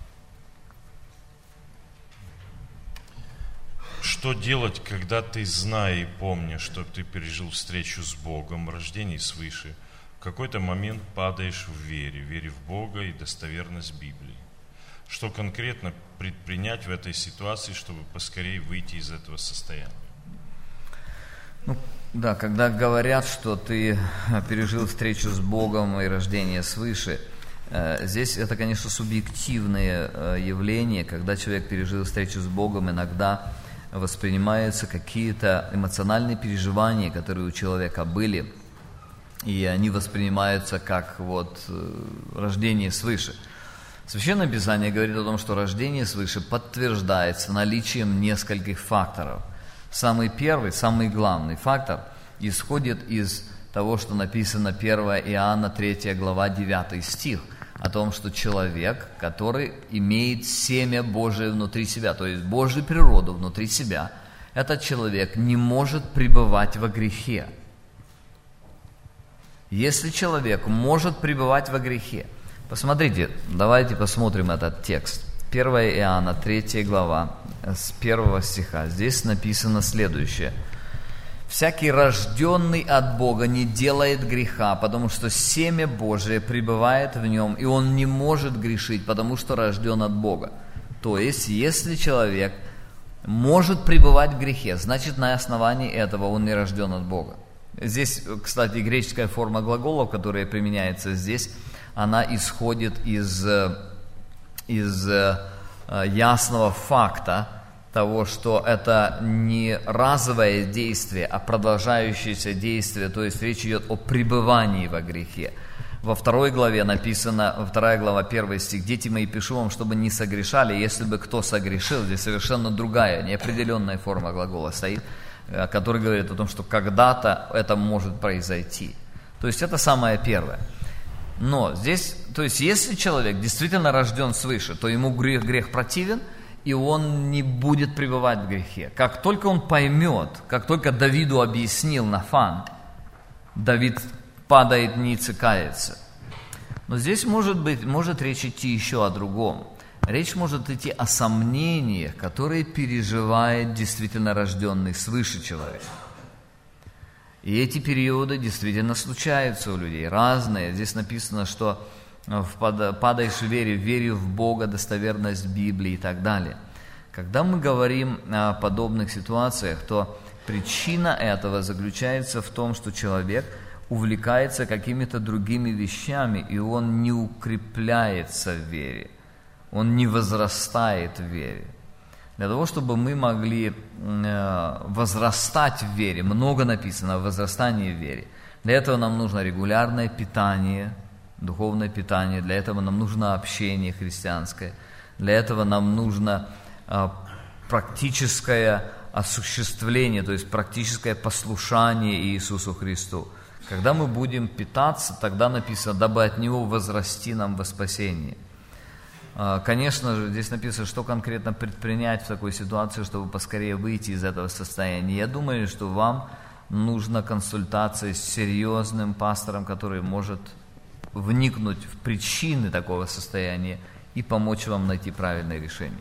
Что делать, когда ты, зная и помня, что ты пережил встречу с Богом, рождение свыше, в какой-то момент падаешь в вере, вере в Бога и достоверность Библии? Что конкретно предпринять в этой ситуации, чтобы поскорее выйти из этого состояния? Ну, да, когда говорят, что ты пережил встречу с Богом и рождение свыше, э, здесь это, конечно, субъективное э, явление. Когда человек пережил встречу с Богом, иногда воспринимаются какие-то эмоциональные переживания, которые у человека были, и они воспринимаются как вот рождение свыше. Священное Писание говорит о том, что рождение свыше подтверждается наличием нескольких факторов. Самый первый, самый главный фактор исходит из того, что написано первое Иоанна третья глава девятый стих, о том, что человек, который имеет семя Божие внутри себя, то есть Божью природу внутри себя, этот человек не может пребывать во грехе. Если человек может пребывать во грехе, посмотрите, давайте посмотрим этот текст. первое Иоанна, третья глава, с первого стиха. Здесь написано следующее. Всякий рожденный от Бога не делает греха, потому что семя Божие пребывает в нем, и он не может грешить, потому что рожден от Бога. То есть, если человек может пребывать в грехе, значит, на основании этого он не рожден от Бога. Здесь, кстати, греческая форма глаголов, которая применяется здесь, она исходит из, из ясного факта того, что это не разовое действие, а продолжающееся действие, то есть речь идет о пребывании во грехе. Во второй главе написано, вторая глава, первый стих: «Дети мои, пишу вам, чтобы не согрешали, если бы кто согрешил». Здесь совершенно другая, неопределенная форма глагола стоит, который говорит о том, что когда-то это может произойти. То есть это самое первое. Но здесь, то есть если человек действительно рожден свыше, то ему грех, грех противен, и он не будет пребывать в грехе. Как только он поймет, как только Давиду объяснил Нафан, Давид падает ниц и кается. Но здесь может быть, может речь идти еще о другом. Речь может идти о сомнениях, которые переживает действительно рожденный свыше человек. И эти периоды действительно случаются у людей, разные. Здесь написано, что падаешь в вере, верю в Бога, достоверность Библии и так далее. Когда мы говорим о подобных ситуациях, то причина этого заключается в том, что человек увлекается какими-то другими вещами, и он не укрепляется в вере, он не возрастает в вере. Для того, чтобы мы могли возрастать в вере, много написано о возрастании в вере, для этого нам нужно регулярное питание, духовное питание, для этого нам нужно общение христианское, для этого нам нужно а, практическое осуществление, то есть практическое послушание Иисусу Христу. Когда мы будем питаться, тогда написано: «Дабы от Него возрасти нам во спасение». А, конечно же, здесь написано, что конкретно предпринять в такой ситуации, чтобы поскорее выйти из этого состояния. Я думаю, что вам нужна консультация с серьезным пастором, который может вникнуть в причины такого состояния и помочь вам найти правильное решение.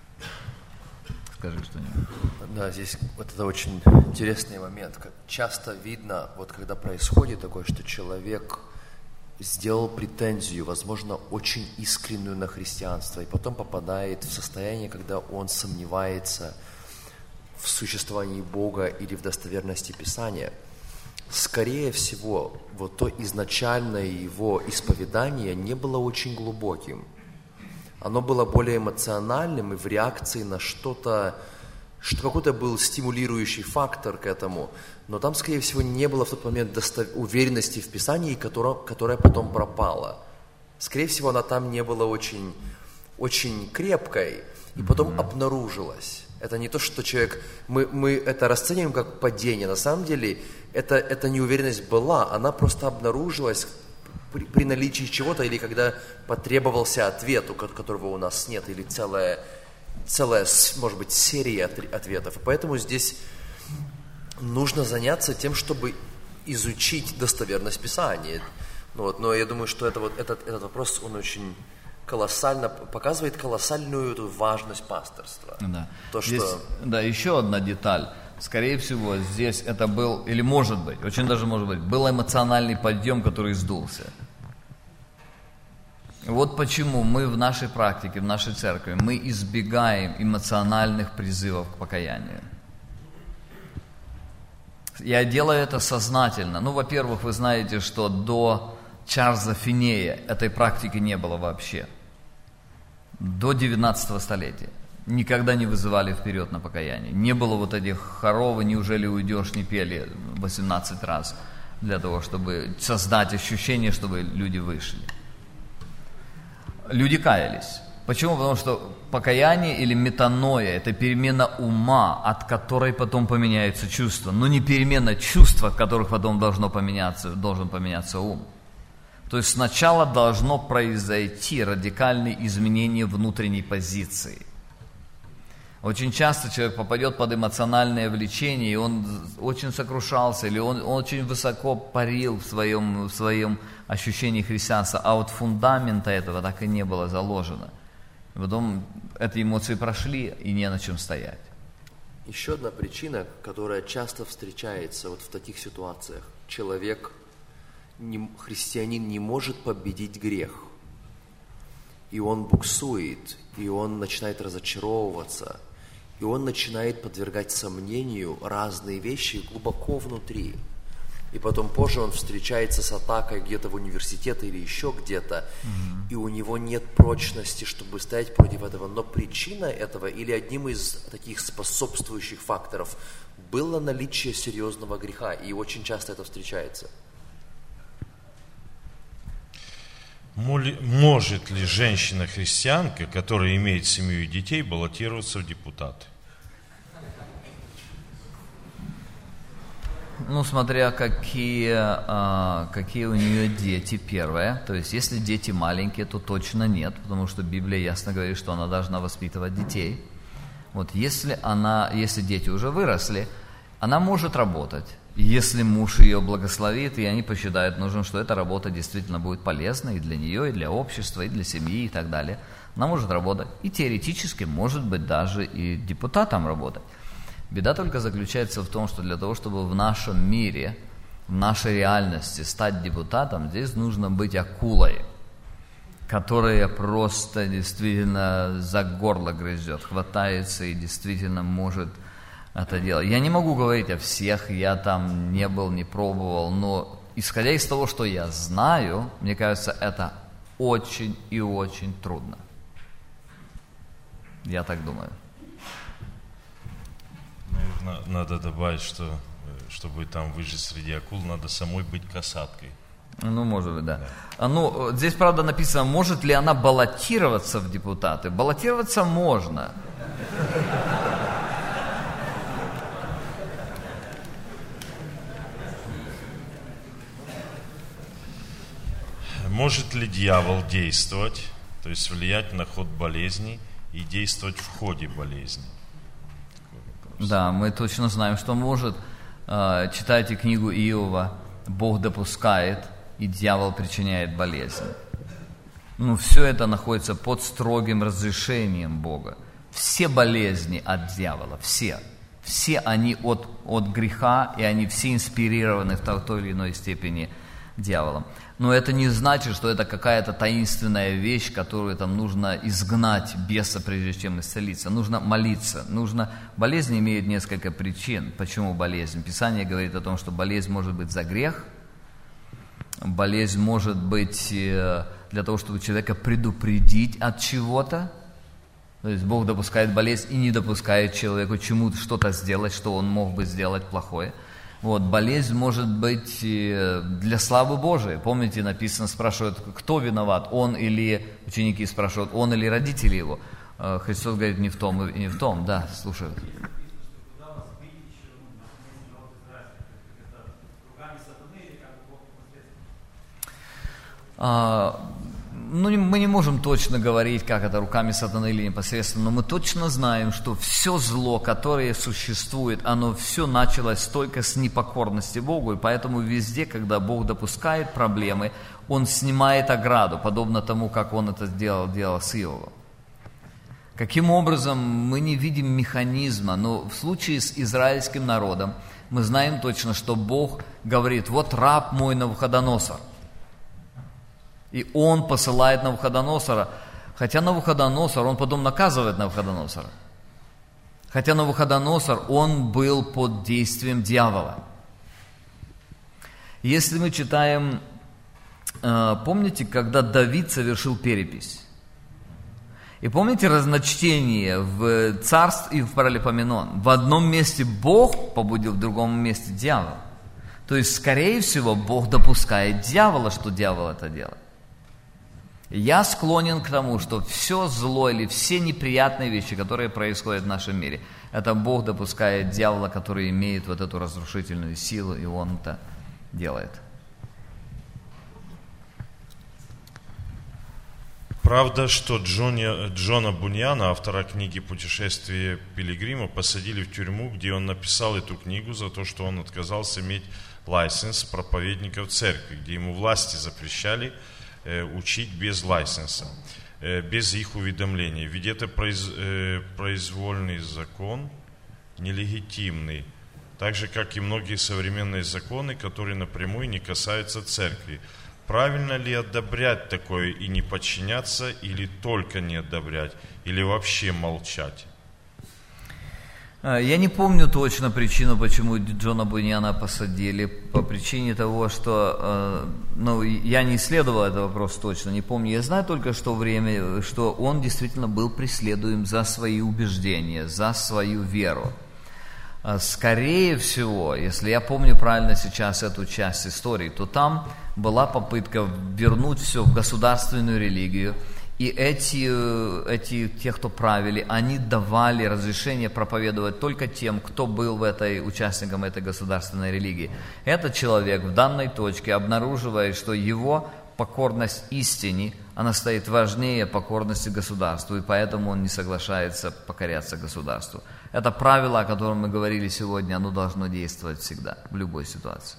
Скажи что-нибудь. Да, здесь вот это очень интересный момент. Как часто видно, вот когда происходит такое, что человек сделал претензию, возможно, очень искреннюю на христианство, и потом попадает в состояние, когда он сомневается в существовании Бога или в достоверности Писания. Скорее всего, вот то изначальное его исповедание не было очень глубоким. Оно было более эмоциональным и в реакции на что-то, что какой-то был стимулирующий фактор к этому, но там, скорее всего, не было в тот момент достов... уверенности в Писании, которая, которая потом пропала. Скорее всего, она там не была очень, очень крепкой и потом mm-hmm. обнаружилась. Это не то, что человек... Мы, мы это расцениваем как падение. На самом деле, это, эта неуверенность была, она просто обнаружилась при, при наличии чего-то, или когда потребовался ответ, у которого у нас нет, или целая, целая может быть, серия ответов. И поэтому здесь нужно заняться тем, чтобы изучить достоверность Писания. Ну, вот, но я думаю, что это, вот, этот, этот вопрос, он очень... колоссально, показывает колоссальную эту важность пасторства. Да. То, здесь, что... да, еще одна деталь. Скорее всего, здесь это был, или может быть, очень даже может быть, был эмоциональный подъем, который сдулся. Вот почему мы в нашей практике, в нашей церкви, мы избегаем эмоциональных призывов к покаянию. Я делаю это сознательно. Ну, во-первых, вы знаете, что до Чарльза Финея этой практики не было вообще. До девятнадцатого столетия. Никогда не вызывали вперед на покаяние. Не было вот этих хоров, неужели уйдешь, не пели восемнадцать раз для того, чтобы создать ощущение, чтобы люди вышли. Люди каялись. Почему? Потому что покаяние или метаноя – это перемена ума, от которой потом поменяются чувства. Но не перемена чувств, от которых потом должно поменяться, должен поменяться ум. То есть сначала должно произойти радикальное изменение внутренней позиции. Очень часто человек попадет под эмоциональное влечение, и он очень сокрушался, или он, он очень высоко парил в своем, в своем ощущении христианства, а вот фундамента этого так и не было заложено. И потом эти эмоции прошли, и не на чем стоять. Еще одна причина, которая часто встречается вот в таких ситуациях. Человек, не, христианин, не может победить грех. И он буксует, и он начинает разочаровываться, и он начинает подвергать сомнению разные вещи глубоко внутри. И потом позже он встречается с атакой где-то в университете или еще где-то, mm-hmm. и у него нет прочности, чтобы стоять против этого. Но причина этого или одним из таких способствующих факторов было наличие серьезного греха, и очень часто это встречается. Может ли женщина-христианка, которая имеет семью и детей, баллотироваться в депутаты? Ну, смотря какие, а, какие у нее дети, первое. То есть, если дети маленькие, то точно нет, потому что Библия ясно говорит, что она должна воспитывать детей. Вот, если, она, если дети уже выросли, она может работать. Если муж ее благословит, и они посчитают нужным, что эта работа действительно будет полезна и для нее, и для общества, и для семьи, и так далее, она может работать. И теоретически, может быть, даже и депутатом работать. Беда только заключается в том, что для того, чтобы в нашем мире, в нашей реальности стать депутатом, здесь нужно быть акулой, которая просто действительно за горло грызет, хватается и действительно может это делать. Я не могу говорить о всех, я там не был, не пробовал, но исходя из того, что я знаю, мне кажется, это очень и очень трудно. Я так думаю. Наверное, надо добавить, что чтобы там выжить среди акул, надо самой быть касаткой. Ну, может быть, да. да. Ну, здесь, правда, написано, может ли она баллотироваться в депутаты. Баллотироваться можно. Может ли дьявол действовать, то есть влиять на ход болезни и действовать в ходе болезни? Да, мы точно знаем, что может. Читайте книгу Иова, Бог допускает, и дьявол причиняет болезнь. Ну, все это находится под строгим разрешением Бога. Все болезни от дьявола, все. Все они от, от греха, и они все инспирированы в той или иной степени дьяволом. Но это не значит, что это какая-то таинственная вещь, которую там нужно изгнать беса, прежде чем исцелиться. Нужно молиться. Нужно... Болезнь имеет несколько причин. Почему болезнь? Писание говорит о том, что болезнь может быть за грех, болезнь может быть для того, чтобы человека предупредить от чего-то. То есть Бог допускает болезнь и не допускает человеку чему-то что-то сделать, что он мог бы сделать плохое. Вот, болезнь может быть для славы Божией. Помните, написано, спрашивают, кто виноват, он или, ученики спрашивают, он или родители его. Христос говорит, не в том и не в том. Да, слушают. А, ну, мы не можем точно говорить, как это руками сатаны или непосредственно, но мы точно знаем, что все зло, которое существует, оно все началось только с непокорности Богу, и поэтому везде, когда Бог допускает проблемы, Он снимает ограду, подобно тому, как Он это сделал, делал с Иовом. Каким образом, мы не видим механизма, но в случае с израильским народом мы знаем точно, что Бог говорит, вот раб мой Навуходоносор. И он посылает Навуходоносора, хотя Навуходоносор, он потом наказывает Навуходоносора. Хотя Навуходоносор, он был под действием дьявола. Если мы читаем, помните, когда Давид совершил перепись? И помните разночтение в Царств и в Паралипоменон? В одном месте Бог побудил, в другом месте дьявол. То есть, скорее всего, Бог допускает дьявола, что дьявол это делает. Я склонен к тому, что все зло или все неприятные вещи, которые происходят в нашем мире, это Бог допускает дьявола, который имеет вот эту разрушительную силу, и он это делает. Правда, что Джони, Джона Буньяна, автора книги «Путешествие пилигрима», посадили в тюрьму, где он написал эту книгу за то, что он отказался иметь лайсенс проповедника в церкви, где ему власти запрещали учить без лайсенса, без их уведомления. Ведь это произ, произвольный закон, нелегитимный, так же, как и многие современные законы, которые напрямую не касаются церкви. Правильно ли одобрять такое и не подчиняться, или только не одобрять, или вообще молчать? Я не помню точно причину, почему Джона Буньяна посадили. По причине того, что, ну, я не исследовал этот вопрос точно, не помню. Я знаю только, что время, что он действительно был преследуем за свои убеждения, за свою веру. Скорее всего, если я помню правильно сейчас эту часть истории, то там была попытка вернуть все в государственную религию. И эти, эти, те, кто правили, они давали разрешение проповедовать только тем, кто был в этой, участником этой государственной религии. Этот человек в данной точке обнаруживает, что его покорность истине, она стоит важнее покорности государству, и поэтому он не соглашается покоряться государству. Это правило, о котором мы говорили сегодня, оно должно действовать всегда, в любой ситуации.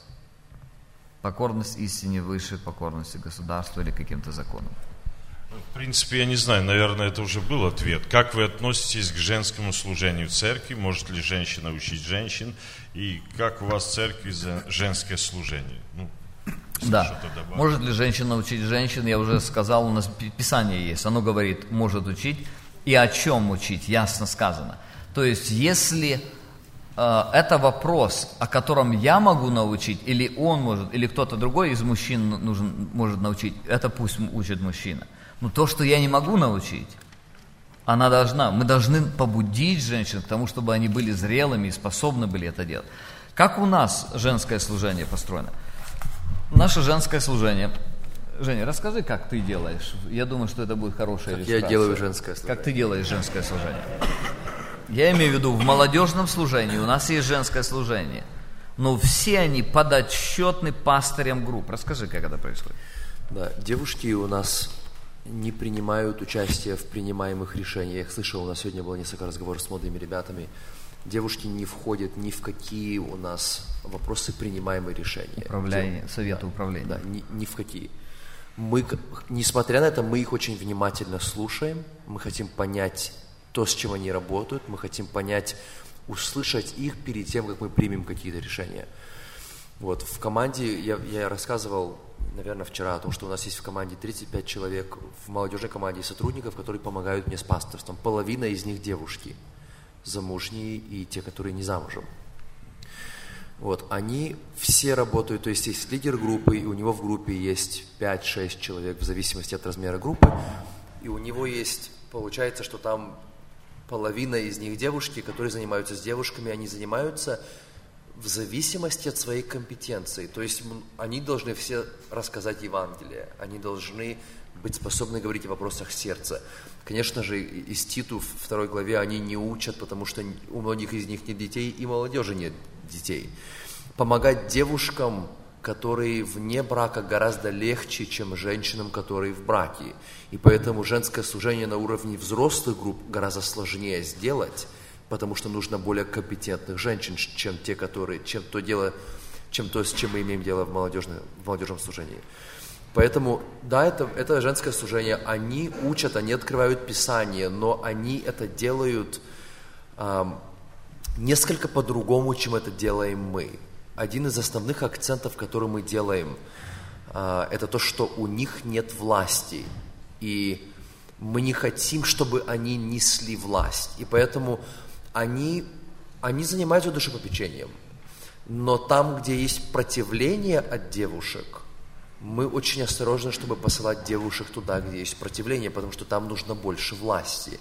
Покорность истине выше покорности государству или каким-то законам. В принципе, я не знаю, наверное, это уже был ответ. Как вы относитесь к женскому служению в церкви? Может ли женщина учить женщин? И как у вас в церкви женское служение? Ну, да. Может ли женщина учить женщин? Я уже сказал, у нас Писание есть. Оно говорит, может учить. И о чем учить? Ясно сказано. То есть, если э, это вопрос, о котором я могу научить, или он может, или кто-то другой из мужчин нужен, может научить, это пусть учит мужчина. Но то, что я не могу научить, она должна, мы должны побудить женщин к тому, чтобы они были зрелыми и способны были это делать. Как у нас женское служение построено? Наше женское служение. Женя, расскажи, как ты делаешь. Я думаю, что это будет хорошая как иллюстрация. Я делаю женское служение. Как ты делаешь женское служение? Я имею в виду, в молодежном служении у нас есть женское служение, но все они подотчетны пастырям групп. Расскажи, как это происходит. Да, девушки у нас не принимают участие в принимаемых решениях. Я их слышал, у нас сегодня было несколько разговоров с молодыми ребятами. Девушки не входят ни в какие у нас вопросы принимаемые решения. Управление, Дев... советы да, управления. Да, ни, ни в какие. Мы, несмотря на это, мы их очень внимательно слушаем, мы хотим понять то, с чем они работают, мы хотим понять, услышать их перед тем, как мы примем какие-то решения. Вот, в команде, я, я рассказывал, наверное, вчера о том, что у нас есть в команде тридцать пять человек, в молодежной команде сотрудников, которые помогают мне с пасторством. Половина из них девушки, замужние и те, которые не замужем. Вот, они все работают, то есть есть лидер группы, и у него в группе есть пять-шесть человек в зависимости от размера группы, и у него есть, получается, что там половина из них девушки, которые занимаются с девушками, они занимаются в зависимости от своей компетенции. То есть они должны все рассказать Евангелие, они должны быть способны говорить о вопросах сердца. Конечно же, из Титу в второй главе они не учат, потому что у многих из них нет детей, и молодежи нет детей. Помогать девушкам, которые вне брака, гораздо легче, чем женщинам, которые в браке. И поэтому женское служение на уровне взрослых групп гораздо сложнее сделать, потому что нужно более компетентных женщин, чем те, которые, чем то дело, чем то, с чем мы имеем дело в молодежном, в молодежном служении. Поэтому, да, это, это женское служение, они учат, они открывают Писание, но они это делают эм, несколько по-другому, чем это делаем мы. Один из основных акцентов, который мы делаем, э, это то, что у них нет власти, и мы не хотим, чтобы они несли власть, и поэтому они, они занимаются душепопечением, но там, где есть противление от девушек, мы очень осторожны, чтобы посылать девушек туда, где есть противление, потому что там нужно больше власти.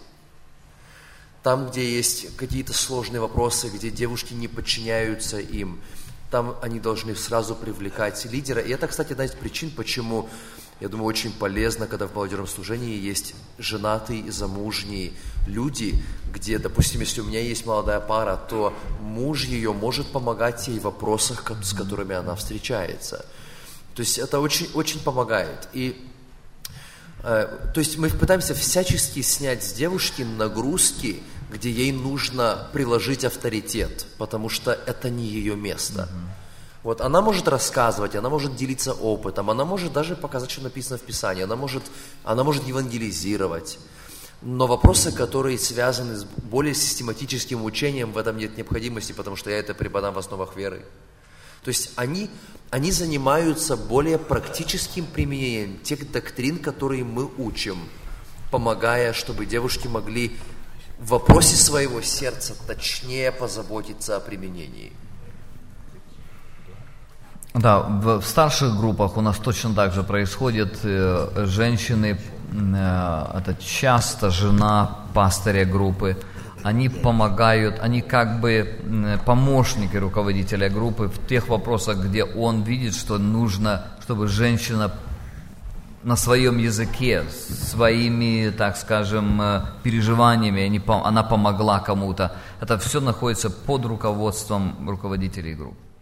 Там, где есть какие-то сложные вопросы, где девушки не подчиняются им, там они должны сразу привлекать лидера. И это, кстати, одна из причин, почему, я думаю, очень полезно, когда в молодежном служении есть женатые, замужние люди, где, допустим, если у меня есть молодая пара, то муж ее может помогать ей в вопросах, с которыми она встречается. То есть это очень, очень помогает. И, э, то есть мы пытаемся всячески снять с девушки нагрузки, где ей нужно приложить авторитет, потому что это не ее место. Mm-hmm. Вот, она может рассказывать, она может делиться опытом, она может даже показать, что написано в Писании, она может, она может евангелизировать. Но вопросы, которые связаны с более систематическим учением, в этом нет необходимости, потому что я это преподам в основах веры. То есть они, они занимаются более практическим применением тех доктрин, которые мы учим, помогая, чтобы девушки могли в вопросе своего сердца точнее позаботиться о применении. Да, в, в старших группах у нас точно так же происходит. Э, женщины, э, это часто жена пастыря группы, они помогают, они как бы э, помощники руководителя группы в тех вопросах, где он видит, что нужно, чтобы женщина на своем языке, своими, так скажем, переживаниями, они, она помогла кому-то. Это все находится под руководством руководителей групп.